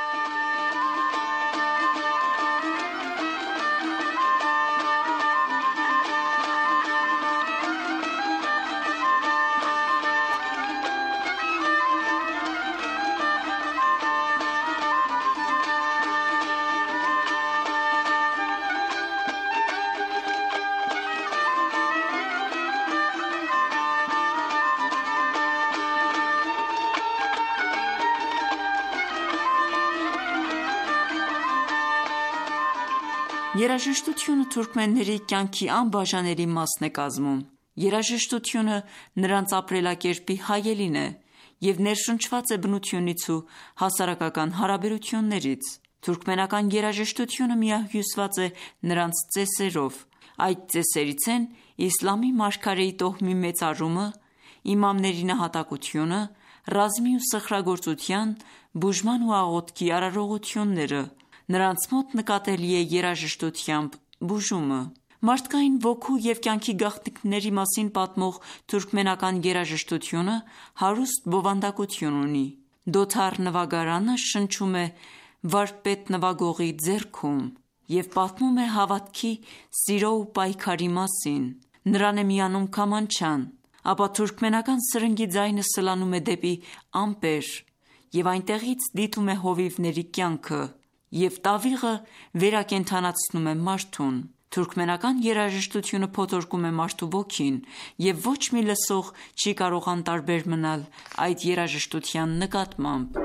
Երաժշտությունը թուրքմենների կյանքի անբաժանելի մասն է կազմում։ Երաժշտությունը նրանց ապրելակերպի հայելին է և ներշնչված է բնությունից ու հասարակական հարաբերություններից։ Թուրքմենական երաժշտությունը միահյուսված է նրանց ծեսերով։ Այդ ծեսերից են իսլամի մարգարեի տոհմի մեծարումը, իմամների նահատակությունը, ռազմի ու սխրագործության, բուժման ու աղոթքի արարողությունները։ Նրանց մոտ նկատելի է երաժշտությամբ բուժումը։ Մարդկային ոգու և կյանքի գաղտնիքների մասին պատմող թուրքմենական երաժշտությունը հարուստ բովանդակություն ունի։ Դոթար նվագարանը շնչում է վարպետ նվագողի ձեռքում և պատմում է հավատքի, սիրո ու պայքարի մասին։ Նրան է միանում քամանչան, ապա թուրքմենական սրնգի ձայնը սլանում է դեպի ամպեր և այնտեղից դիտում է հովիվների կյանքը, և տավիղը վերակենդանացնում է մարդուն։ Թուրքմենական երաժշտությունը փոթորկում է մարդու ոգին, և ոչ մի լսող չի կարող անտարբեր մնալ այդ երաժշտության նկատմամբ։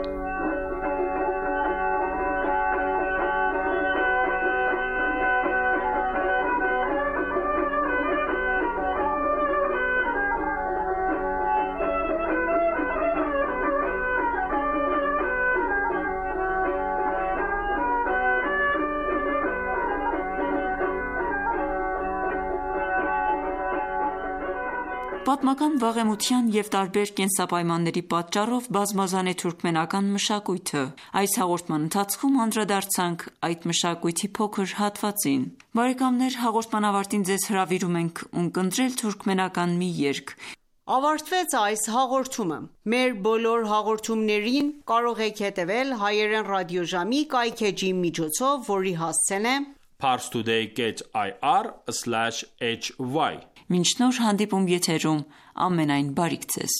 Պատմական վաղեմության և տարբեր կենսապայմանների պատճառով բազմազան է թուրքմենական մշակույթը։ Այս հաղորդման ընթացքում անդրադարձանք այդ մշակույթի փոքր հատվածին։ Բարեկամներ, հաղորդման ավարտին ձեզ հրավիրում ենք ունկնդրել թուրքմենական մի երգ։ Ավարտվեց այս հաղորդումը։ Մեր բոլոր հաղորդումներին կարող եք հետևել հայերեն ռադիոժամի կայքէջի միջոցով, որի հասցեն է parstoday dot i r slash h y։ Մինչ նոր հանդիպում եթերում, ամենայն բարիք ձեզ։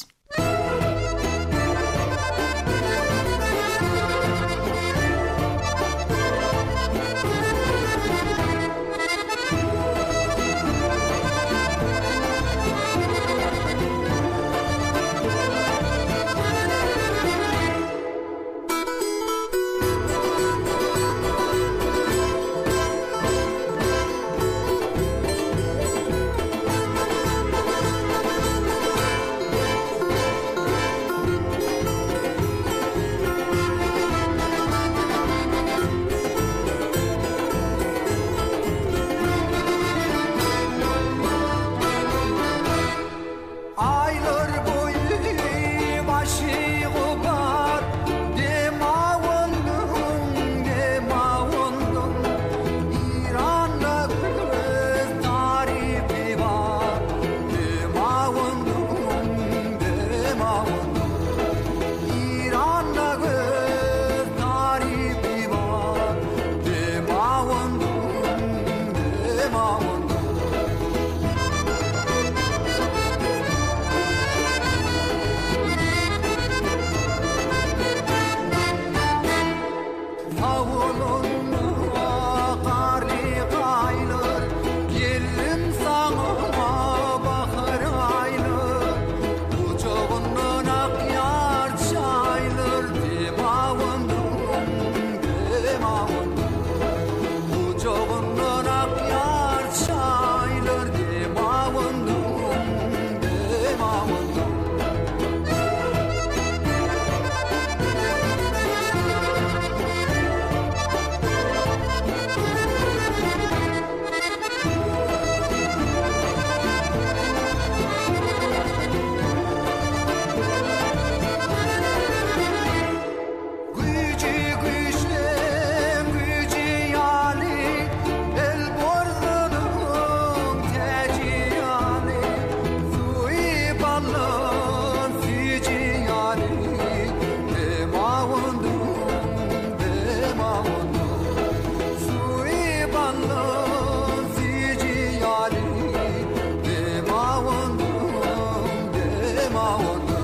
مانه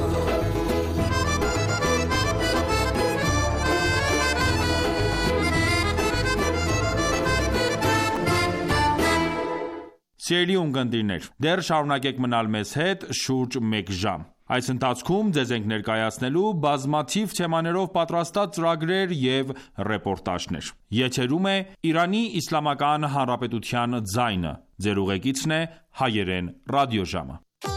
Սիրելի ունկնդիրներ, դեռ շարունակեք մնալ մեզ հետ շուրջ մեկ ժամ։ Այս ընթացքում ձեզ ենք ներկայացնելու բազմաթիվ թեմաներով պատրաստած ծրագրեր և ռեպորտաժներ։ Եթերում է Իրանի Իսլամական Հանրապետության ձայնը։ Ձեր ուղեկիցն է Հայերեն ռադիոժամը։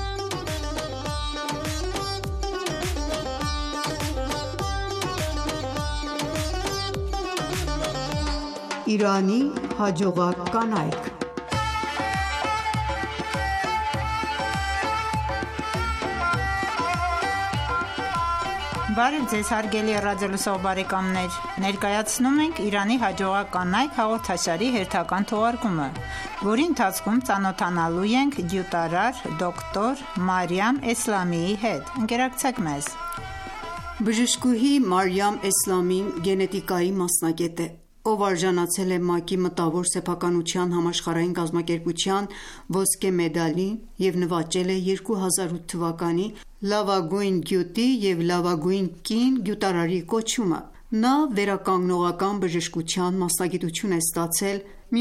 Իրանի հաջողակ կանայք։ Բարև ձեզ հարգելի ռադիոլսող բարեկամներ, ներկայացնում ենք Իրանի հաջողակ կանայք հաղորդաշարի հերթական թողարկումը, որի ընթացքում ծանոթանալու ենք գյուտարար դոկտոր Մարիամ Էսլամիի հետ։ Ընկերակցեք մեզ։ Բժշկուհի Մարիամ Էսլամին գենետիկայի մասնագետ է, ով արժանացել է ՄԱԿ-ի մտավոր սեփականության համաշխարհային կազմակերպության ոսկե մեդալի և նվաճել է երկու հազար ութ թվականի լավագույն գյուտի և լավագույն կին գյուտարարի կոչումը։ Նա վերականգնողական բժշկության մասնագիտություն է ստացել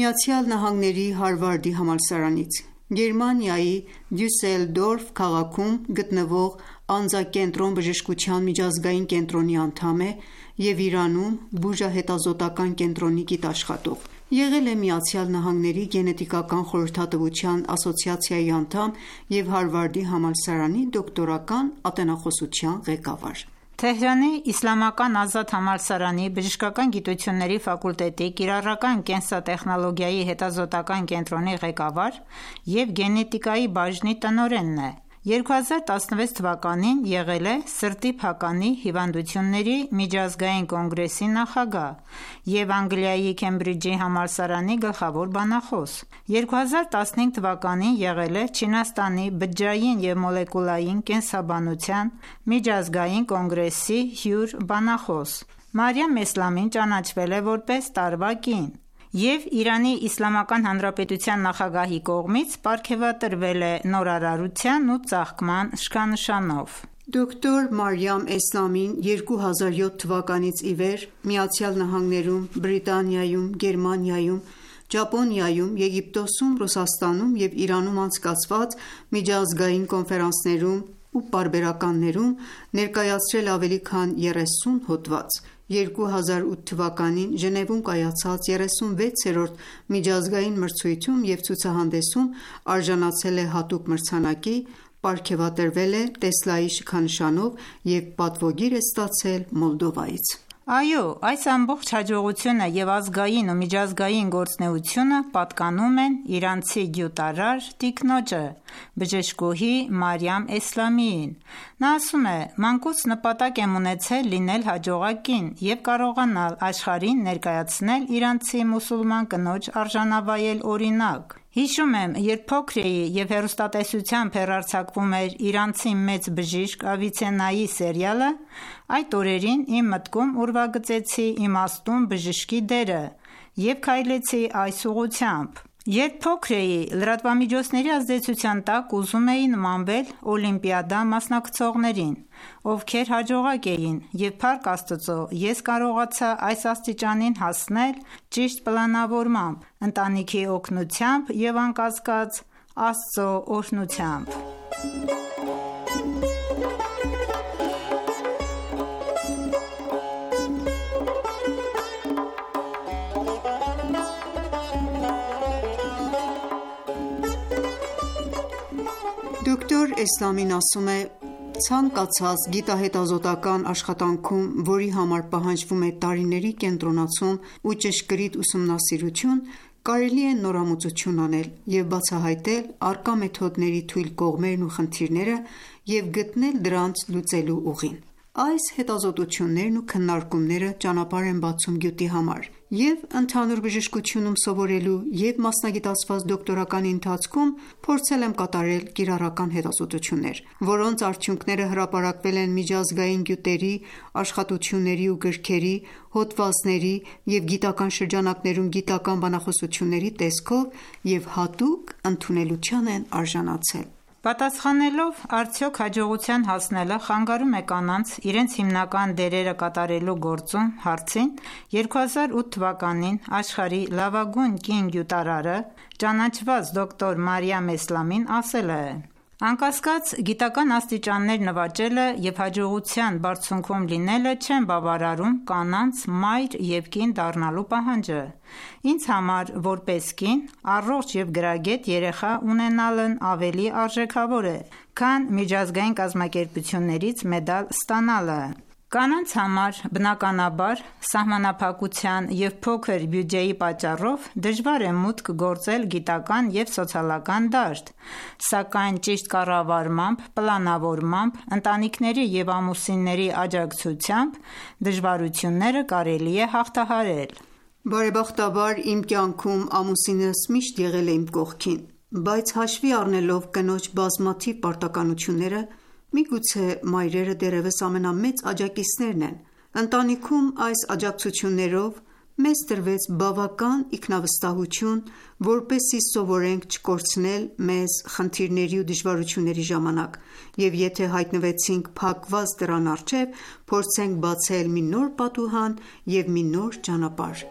ԱՄՆ-ի Հարվարդի համալսարանից, Գերմանիայի Դյուսելդորֆ քաղաքում գտնվող անձակենտրոն բժշկության միջազգային կենտրոնի անդամ է և Իրանում բուժահետազոտական կենտրոնի գիտաշխատող։ Եղել է ԱՄՆ-ի գենետիկական խորհրդատվության ասոցիացիայի անդամ և Հարվարդի համալսարանի դոկտորական ատենախոսության ղեկավար։ Թեհրանի Իսլամական ազատ համալսարանի բժշկական գիտությունների ֆակուլտետի կիրառական կենսատեխնոլոգիայի հետազոտական կենտրոնի ղեկավար և գենետիկայի բաժնի տնօրենն է։ երկու հազար տասնվեց թվականին եղել է սրտի փականի հիվանդությունների միջազգային կոնգրեսի նախագահ և Անգլիայի Քեմբրիջի համալսարանի գլխավոր բանախոս։ երկու հազար տասնհինգ թվականին եղել է Չինաստանի բջջային և մոլեկուլային կենսաբանության միջազգային կոնգրեսի հյուր-բանախոս։ Մարիամ Էսլամին ճանաչվել է որպես տարվա կին և Իրանի Իսլամական Հանրապետության նախագահի կողմից պարգևատրվել է նորարարության ու ծաղկման շքանշանով։ Դոկտոր Մարիամ Էսլամին երկու հազար յոթ թվականից ի վեր ԱՄՆ-ում, Բրիտանիայում, Գերմանիայում, Ճապոնիայում, Եգիպտոսում, Ռուսաստանում և Իրանում անցկացված միջազգային կոնֆերանսներում ու պարբերականներում ներկայացրել ավելի քան երեսուն հոդված։ երկու հազար ութ թվականին Ժնևում կայացած երեսունվեցերորդ միջազգային մրցույթում և ցուցահանդեսում արժանացել է հատուկ մրցանակի, պարգևատրվել է Տեսլայի շքանշանով և պատվոգիր է ստացել Մոլդովայից։ Այո, այս ամբողջ հաջողությունը և ազգային ու միջազգային գործունեությունը պատկանում են իրանցի գյուտարար տիկնոջը, բժշկուհի Մարիամ Էսլամիին։ Նա ասում է. «Մանկուց նպատակ եմ ունեցել լինել հաջողակ կին և կարողանալ աշխարհին ներկայացնել իրանցի մուսուլման կնոջ արժանավայել օրինակ։ Հիշում եմ, երբ փոքր էի և հեռուստատեսությամբ հեռարձակվում էր իրանցի մեծ բժիշկ Ավիցեննայի սերիալը, այդ օրերին իմ մտքում ուրվագծեցի իմաստուն բժշկի դերը և քայլեցի այս ուղղությամբ։ Երբ փոքր էի, լրատվամիջոցների ազդեցության տակ ուզում էի նմանվել օլիմպիադա մասնակցողներին, ովքեր հաջողակ էին, և փառք Աստծո, ես կարողացա այս աստիճանին հասնել ճիշտ պլանավորմամբ, ընտանիքի օգնությամբ և անկասկած Աստծո օրհնությամբ»։ Դոկտոր Էսլամին ասում է. «Ցանկացած գիտահետազոտական աշխատանքում, որի համար պահանջվում է տարիների կենտրոնացում ու ճշգրիտ ուսումնասիրություն, կարելի է նորամուծություն անել և բացահայտել առկա մեթոդների թույլ կողմերն ու խնդիրները և գտնել դրանց լուծելու ուղին։ Այս հետազոտություններն ու քննարկումները ճանապարհ են բացում գյուտի համար, և ընդհանուր բժշկությունում սովորելու և մասնագիտացված դոկտորականի ընթացքում փորձել եմ կատարել կիրառական հետազոտություններ, որոնց արդյունքները հրապարակվել են միջազգային գյուտերի, աշխատությունների ու գրքերի, հոդվածների և գիտական շրջանակներում գիտական բանախոսությունների տեսքով և հատուկ ընդունելության են արժանացել»։ Պատասխանելով արդյոք հաջողության հասնելը խանգարում է կանանց իրենց հիմնական դերերը կատարելու գործում հարցին, երկու հազար ութ թվականին աշխարհի լավագույն կին գյուտարարը, ճանաչված դոկտոր Մարիամ Էսլամին ասել է. «Անկասկած, գիտական աստիճաններ նվաճելը և հաջողության բարձունքում լինելը չեն բավարարում կանանց մայր և կին դառնալու պահանջը: Ինձ համար, որպես կին, առողջ և գրագետ երեխա ունենալն ավելի արժեքավոր է, քան միջազգային կազմակերպություններից մեդալ ստանալը: Կանանց համար, բնականաբար, սահմանափակության և փոքր բյուջեի պատճառով դժվար է մուտք գործել գիտական և սոցիալական դաշտ, սակայն ճիշտ կառավարմամբ, պլանավորմամբ, ընտանիքների և ամուսինների աջակցությամբ դժվարությունները կարելի է հաղթահարել»: Բարեբախտաբար, իմ կյանքում ամուսինս միշտ եղել է իմ կողքին, բայց հաշվի առնելով կնոջ բազմաթիվ պարտականությունները, միգուցե մայրերը դեռևս ամենամեծ աջակիցներն են: Ընտանիքում այս աջակցություններով մեզ տրվեց բավական ինքնավստահություն, որպեսզի սովորենք չկորցնել մեզ խնդիրների ու դժվարությունների ժամանակ և եթե հայտնվեցինք փակված դռան առջև, փորձենք բացել մի նոր պատուհան և մի նոր ճանապարհ: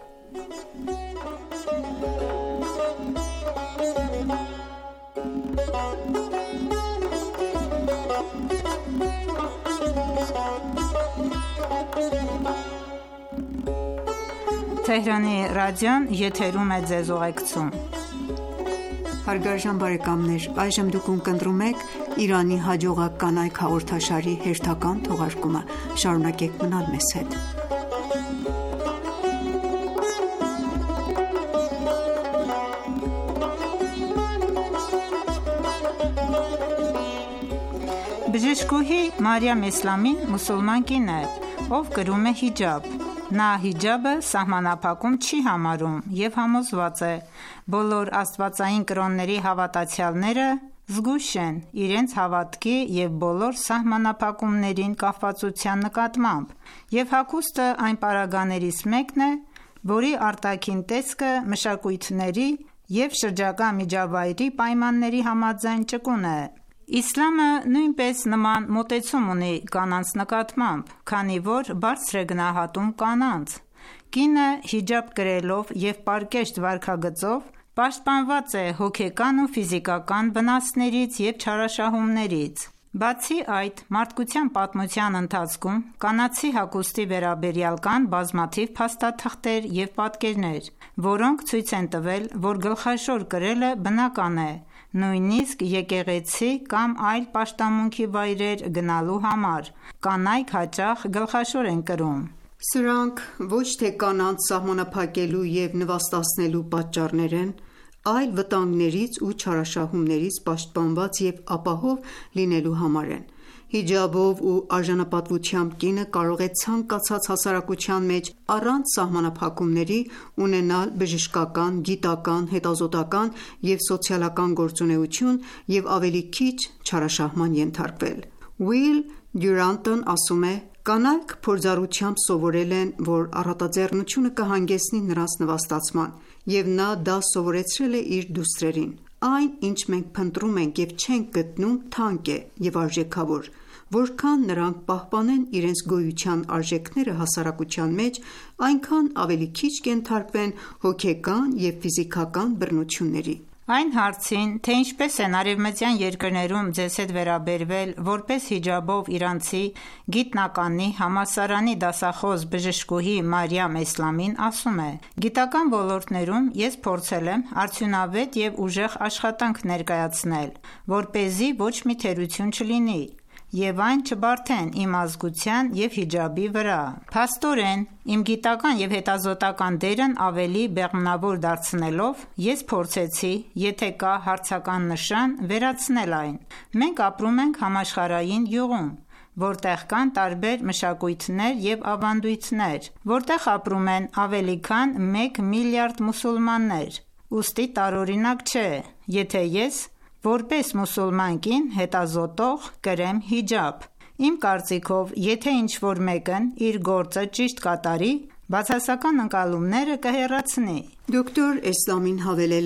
Բժշկուհի Մարիամ Էսլամին մուսուլման կին է, ով կրում է հիջաբ: Նա հիջաբը սահմանափակում չի համարում և համոզված է. «Բոլոր աստվածային կրոնների հավատացյալները զգույշ են իրենց հավատքի և բոլոր սահմանափակումներին կապվածության նկատմամբ, և հագուստը այն պարագաներից մեկն է, որի արտաքին տեսքը մշակույթների և շրջակա միջավայրի պայմանների համաձայն ճկուն է»: Իսլամը նույնպես նման մոտեցում ունի կանանց նկատմամբ, քանի որ բարձր է գնահատում կանանց: Կինը հիջաբ կրելով և պարկեշտ վարքագծով պաշտպանված է հոգեկան ու ֆիզիկական վնասներից և չարաշահումներից: Բացի այդ, մարդկության պատմության ընթացքում կանացի հագուստի վերաբերյալ կան բազմաթիվ փաստաթղթեր և պատկերներ, որոնք ցույց են տվել, որ գլխաշոր կրելը բնական է, նույնիսկ եկեղեցի կամ այլ պաշտամունքի վայրեր գնալու համար կանայք հաճախ գլխաշոր են կրում: Սրանք ոչ թե կանանց սահմանափակելու և նվաստացնելու պատճառներ են, այլ վտանգներից ու չարաշահումներից պաշտպանված և ապահով լինելու համար են: Հիջաբով ու արժանապատվությամբ կինը կարող է ցանկացած հասարակության մեջ առանց սահմանափակումների ունենալ բժշկական, գիտական, հետազոտական և սոցիալական գործունեություն և ավելի քիչ չարաշահման ենթարկվել: Ուիլ Դյուրանտն ասում է. «Կանայք փորձառությամբ սովորել են, որ առատաձեռնությունը կհանգեցնի նրանց նվաստացման, և նա դա սովորեցրել է իր դուստրերին: Այն, ինչ մենք փնտրում ենք և չենք գտնում, թանկ է և արժեքավոր: Որքան նրանք պահպանեն իրենց գոյության արժեքները հասարակության մեջ, այնքան ավելի քիչ կենթարկվեն հոգեկան և ֆիզիկական բռնությունների»: Այն հարցին, թե ինչպես են արևմտյան երկրներում ձեզ հետ վերաբերվել որպես հիջաբով իրանցի, գիտնականի, համալսարանի դասախոս բժշկուհի Մարիամ Էսլամին ասում է. «Գիտական ոլորտներում ես փորձել եմ արդյունավետ և ուժեղ աշխատանք ներկայացնել, որպեսզի ոչ մի թերություն չլինի և այն չբարդեն իմ ազգության և հիջաբի վրա: Փաստորեն, իմ գիտական և հետազոտական դերն ավելի բեղմնավոր դարձնելով, ես փորձեցի, եթե կա հարցական նշան, վերացնել այն: Մենք ապրում ենք համաշխարհային գյուղում, որտեղ կան տարբեր մշակույթներ և ավանդույթներ, որտեղ ապրում են ավելի քան մեկ միլիարդ մուսուլմաններ, ուստի տարօրինակ չէ, եթե ես, որպես մուսուլման կին հետազոտող, կրեմ հիջաբ: Իմ կարծիքով, եթե ինչ-որ մեկն իր գործը ճիշտ կատարի, բացասական ընկալումները կհեռացնի»: Դոկտոր Էսլամին հավելել է.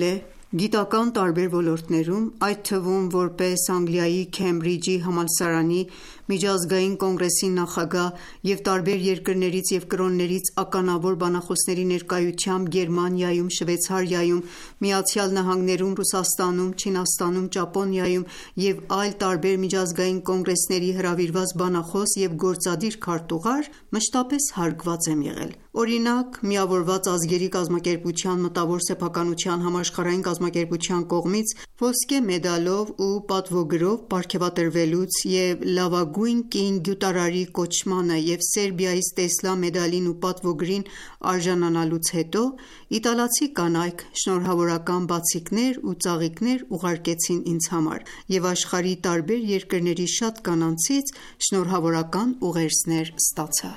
Գիտական տարբեր ոլորտներում, այդ թվում որպես Անգլիայի Քեմբրիջի համալսարանի միջազգային կոնգրեսի նախագահ և տարբեր երկրներից և կրոններից ականավոր բանախոսների ներկայությամբ Գերմանիայում, Շվեյցարիայում, Միացյալ Նահանգներում, Ռուսաստանում, Չինաստանում, Ճապոնիայում և այլ տարբեր միջազգային կոնգրեսների հրավիրված բանախոս և գործադիր քարտուղար, մշտապես հարգված եմ եղել: Օրինակ, Միավորված ազգերի կազմակերպության Մտավոր սեփականության համաշխարհային կազմակերպության կողմից ոսկե մեդալով ու պատվոգրով պարգևատրվելուց և լավագույն կին գյուտարարի կոչմանը և Սերբիայից Տեսլա մեդալին ու պատվոգրին արժանանալուց հետո, իտալացի կանայք շնորհավորական բացիկներ ու ծաղիկներ ուղարկեցին ինձ համար և աշխարհի տարբեր երկրների շատ կանանցից շնորհավորական ուղերձներ ստացա: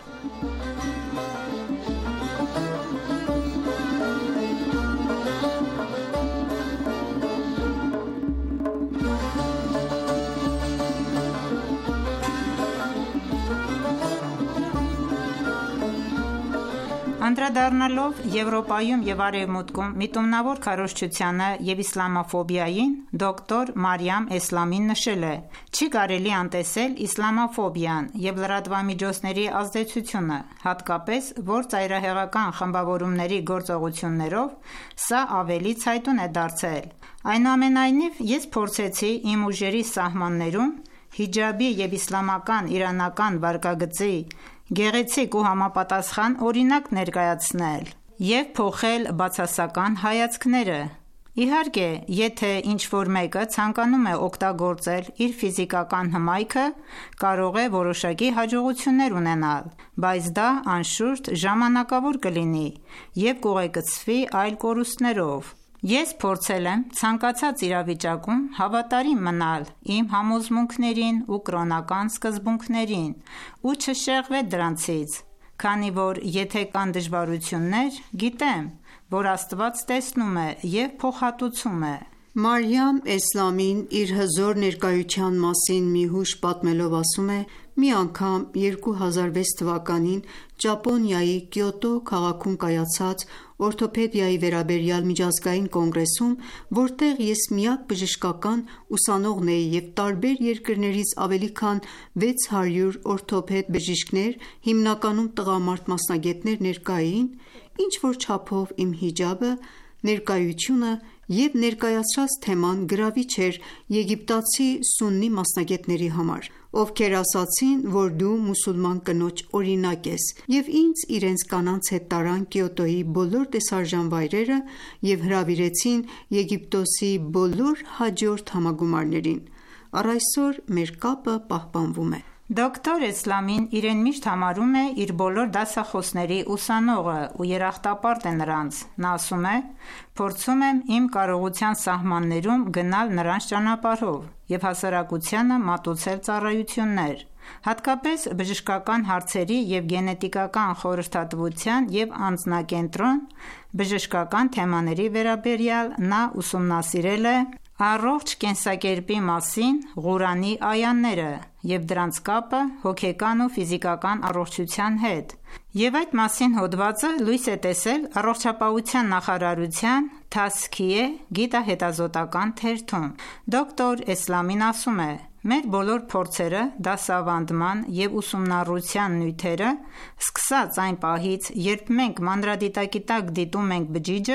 Անդրադառնալով Եվրոպայում և Արևմուտքում միտումնավոր քարոզչությանը և իսլամաֆոբիային, դոկտոր Մարիամ Էսլամին նշել է. «Չի կարելի անտեսել իսլամաֆոբիան և լրատվամիջոցների ազդեցությունը, հատկապես, որ ծայրահեղական խմբավորումների գործողություններով սա ավելի ցայտուն է դարձել: Այնուամենայնիվ, ես փորձեցի իմ ուժերի սահմաններում հիջաբի և իսլամական իրանական վարքագծի գեղեցիկ ու համապատասխան օրինակ ներկայացնել և փոխել բացասական հայացքները: Իհարկե, եթե ինչ-որ մեկը ցանկանում է օգտագործել իր ֆիզիկական հմայքը, կարող է որոշակի հաջողություններ ունենալ, բայց դա, անշուշտ, ժամանակավոր կլինի և կուղեկցվի այլ կորուստներով: Ես փորձել եմ ցանկացած իրավիճակում հավատարիմ մնալ իմ համոզմունքներին ու կրոնական սկզբունքներին ու չշեղվել դրանցից, քանի որ եթե կան դժվարություններ, գիտեմ, որ Աստված տեսնում է և փոխհատուցում է»: Մարիամ Էսլամին իր հզոր ներկայության մասին մի հուշ պատմելով ասում է. «Մի անգամ երկու հազար վեց թվականին Ճապոնիայի Կիոտո քաղաքում կայացած օրթոպեդիայի վերաբերյալ միջազգային կոնգրեսում, որտեղ ես միակ բժշկական ուսանողն էի և տարբեր երկրներից ավելի քան վեց հարյուր օրթոպեդ բժիշկներ, հիմնականում տղամարդ մասնագետներ ներկա էին, ինչ-որ չափով իմ հիջաբը, ներկայությունը և ներկայացրած թեման գրավիչ էր եգիպտացի սուննի մասնագետների համար, ովքեր ասացին, որ դու մուսուլման կնոջ օրինակ ես և ինձ իրենց կանանց հետ տարան Կիոտոյի բոլոր տեսարժան վայրերը և հրավիրեցին Եգիպտոսի բոլոր հաջորդ համագումարներին: Առ այսօր մեր կապը պահպանվում է»: Դոկտոր Էսլամին իրեն միշտ համարում է իր բոլոր դասախոսների ուսանողը ու երախտապարտ է նրանց: Նա ասում է. «Փորձում եմ իմ կարողության սահմաններում գնալ նրանց ճանապարհով և հասարակությանը մատուցել ծառայություններ, հատկապես բժշկական հարցերի և գենետիկական խորհրդատվության և անձնակենտրոն բժշկական թեմաների վերաբերյալ նա ուսումնասիրել է առողջ կենսակերպի մասին Ղուրանի այաները և դրանց կապը հոգեկան ու ֆիզիկական առողջության հետ և այդ մասին հոդվածը լույս է տեսել Առողջապահության նախարարության «Թազքիե» գիտահետազոտական թերթում: Դոկտոր Էսլամին ասում է. «Մեր բոլոր փորձերը, դասավանդման և ուսումնառության նյութերը, սկսած այն պահից, երբ մենք մանրադիտակի տակ դիտում ենք բջիջը,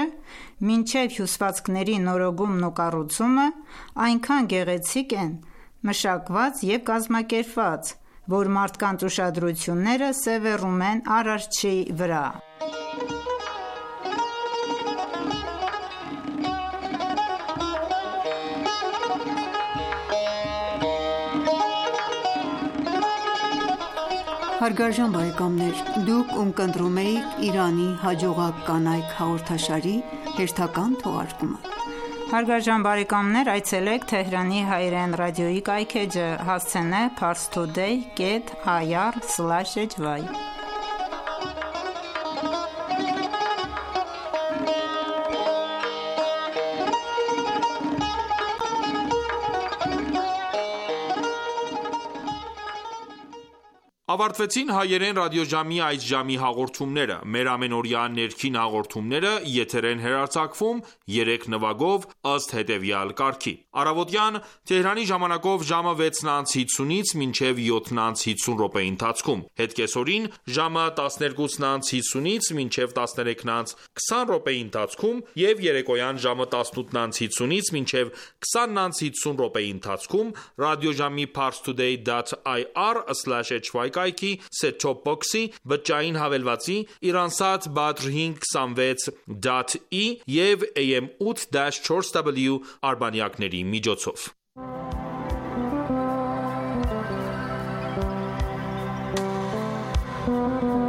մինչև հյուսվածքների նորոգումն ու կառուցումը, այնքան գեղեցիկ են, մշակված և կազմակերպված, որ մարդկանց ուշադրությունները սևեռում են Արարչի վրա»: Հարգարժան բարեկամներ, դուք ունկնդրում էիք «Իրանի հաջողակ կանայք» հաղորդաշարի հերթական թողարկումը: Այցելեք Թեհրանի հայրեն ռադիոյի կայքէջը հասցենե parstoday կետ ir slash hy Ավարտվեցին հայերեն ռադիոժամի այս ժամի հաղորդումները։ Մեր ամենօրյա ներքին հաղորդումները եթեր են հեռարձակվում երեք նվագով ըստ հետևյալ կարգի. Առավոտյան Թեհրանի ժամանակով ժամը վեցն անց հիսունից մինչև յոթն անց հիսուն րոպեի ընթացքում, հետկեսօրին ժամը տասներկուսն անց հիսունից մինչև տասներեքն անց քսան րոպեի ընթացքում եւ երեկոյան ժամը տասնութն անց հիսունից մինչև քսանն անց հիսուն րոպեի ընթացքում ռադիոժամի parstoday dot i r slash h y կայքի set-top box-ի, բջջային հավելվածի, Iransat Badr հինգ քսանվեց դոտ ի և A M ութ չորս W արբանյակների միջոցով։ Thank you.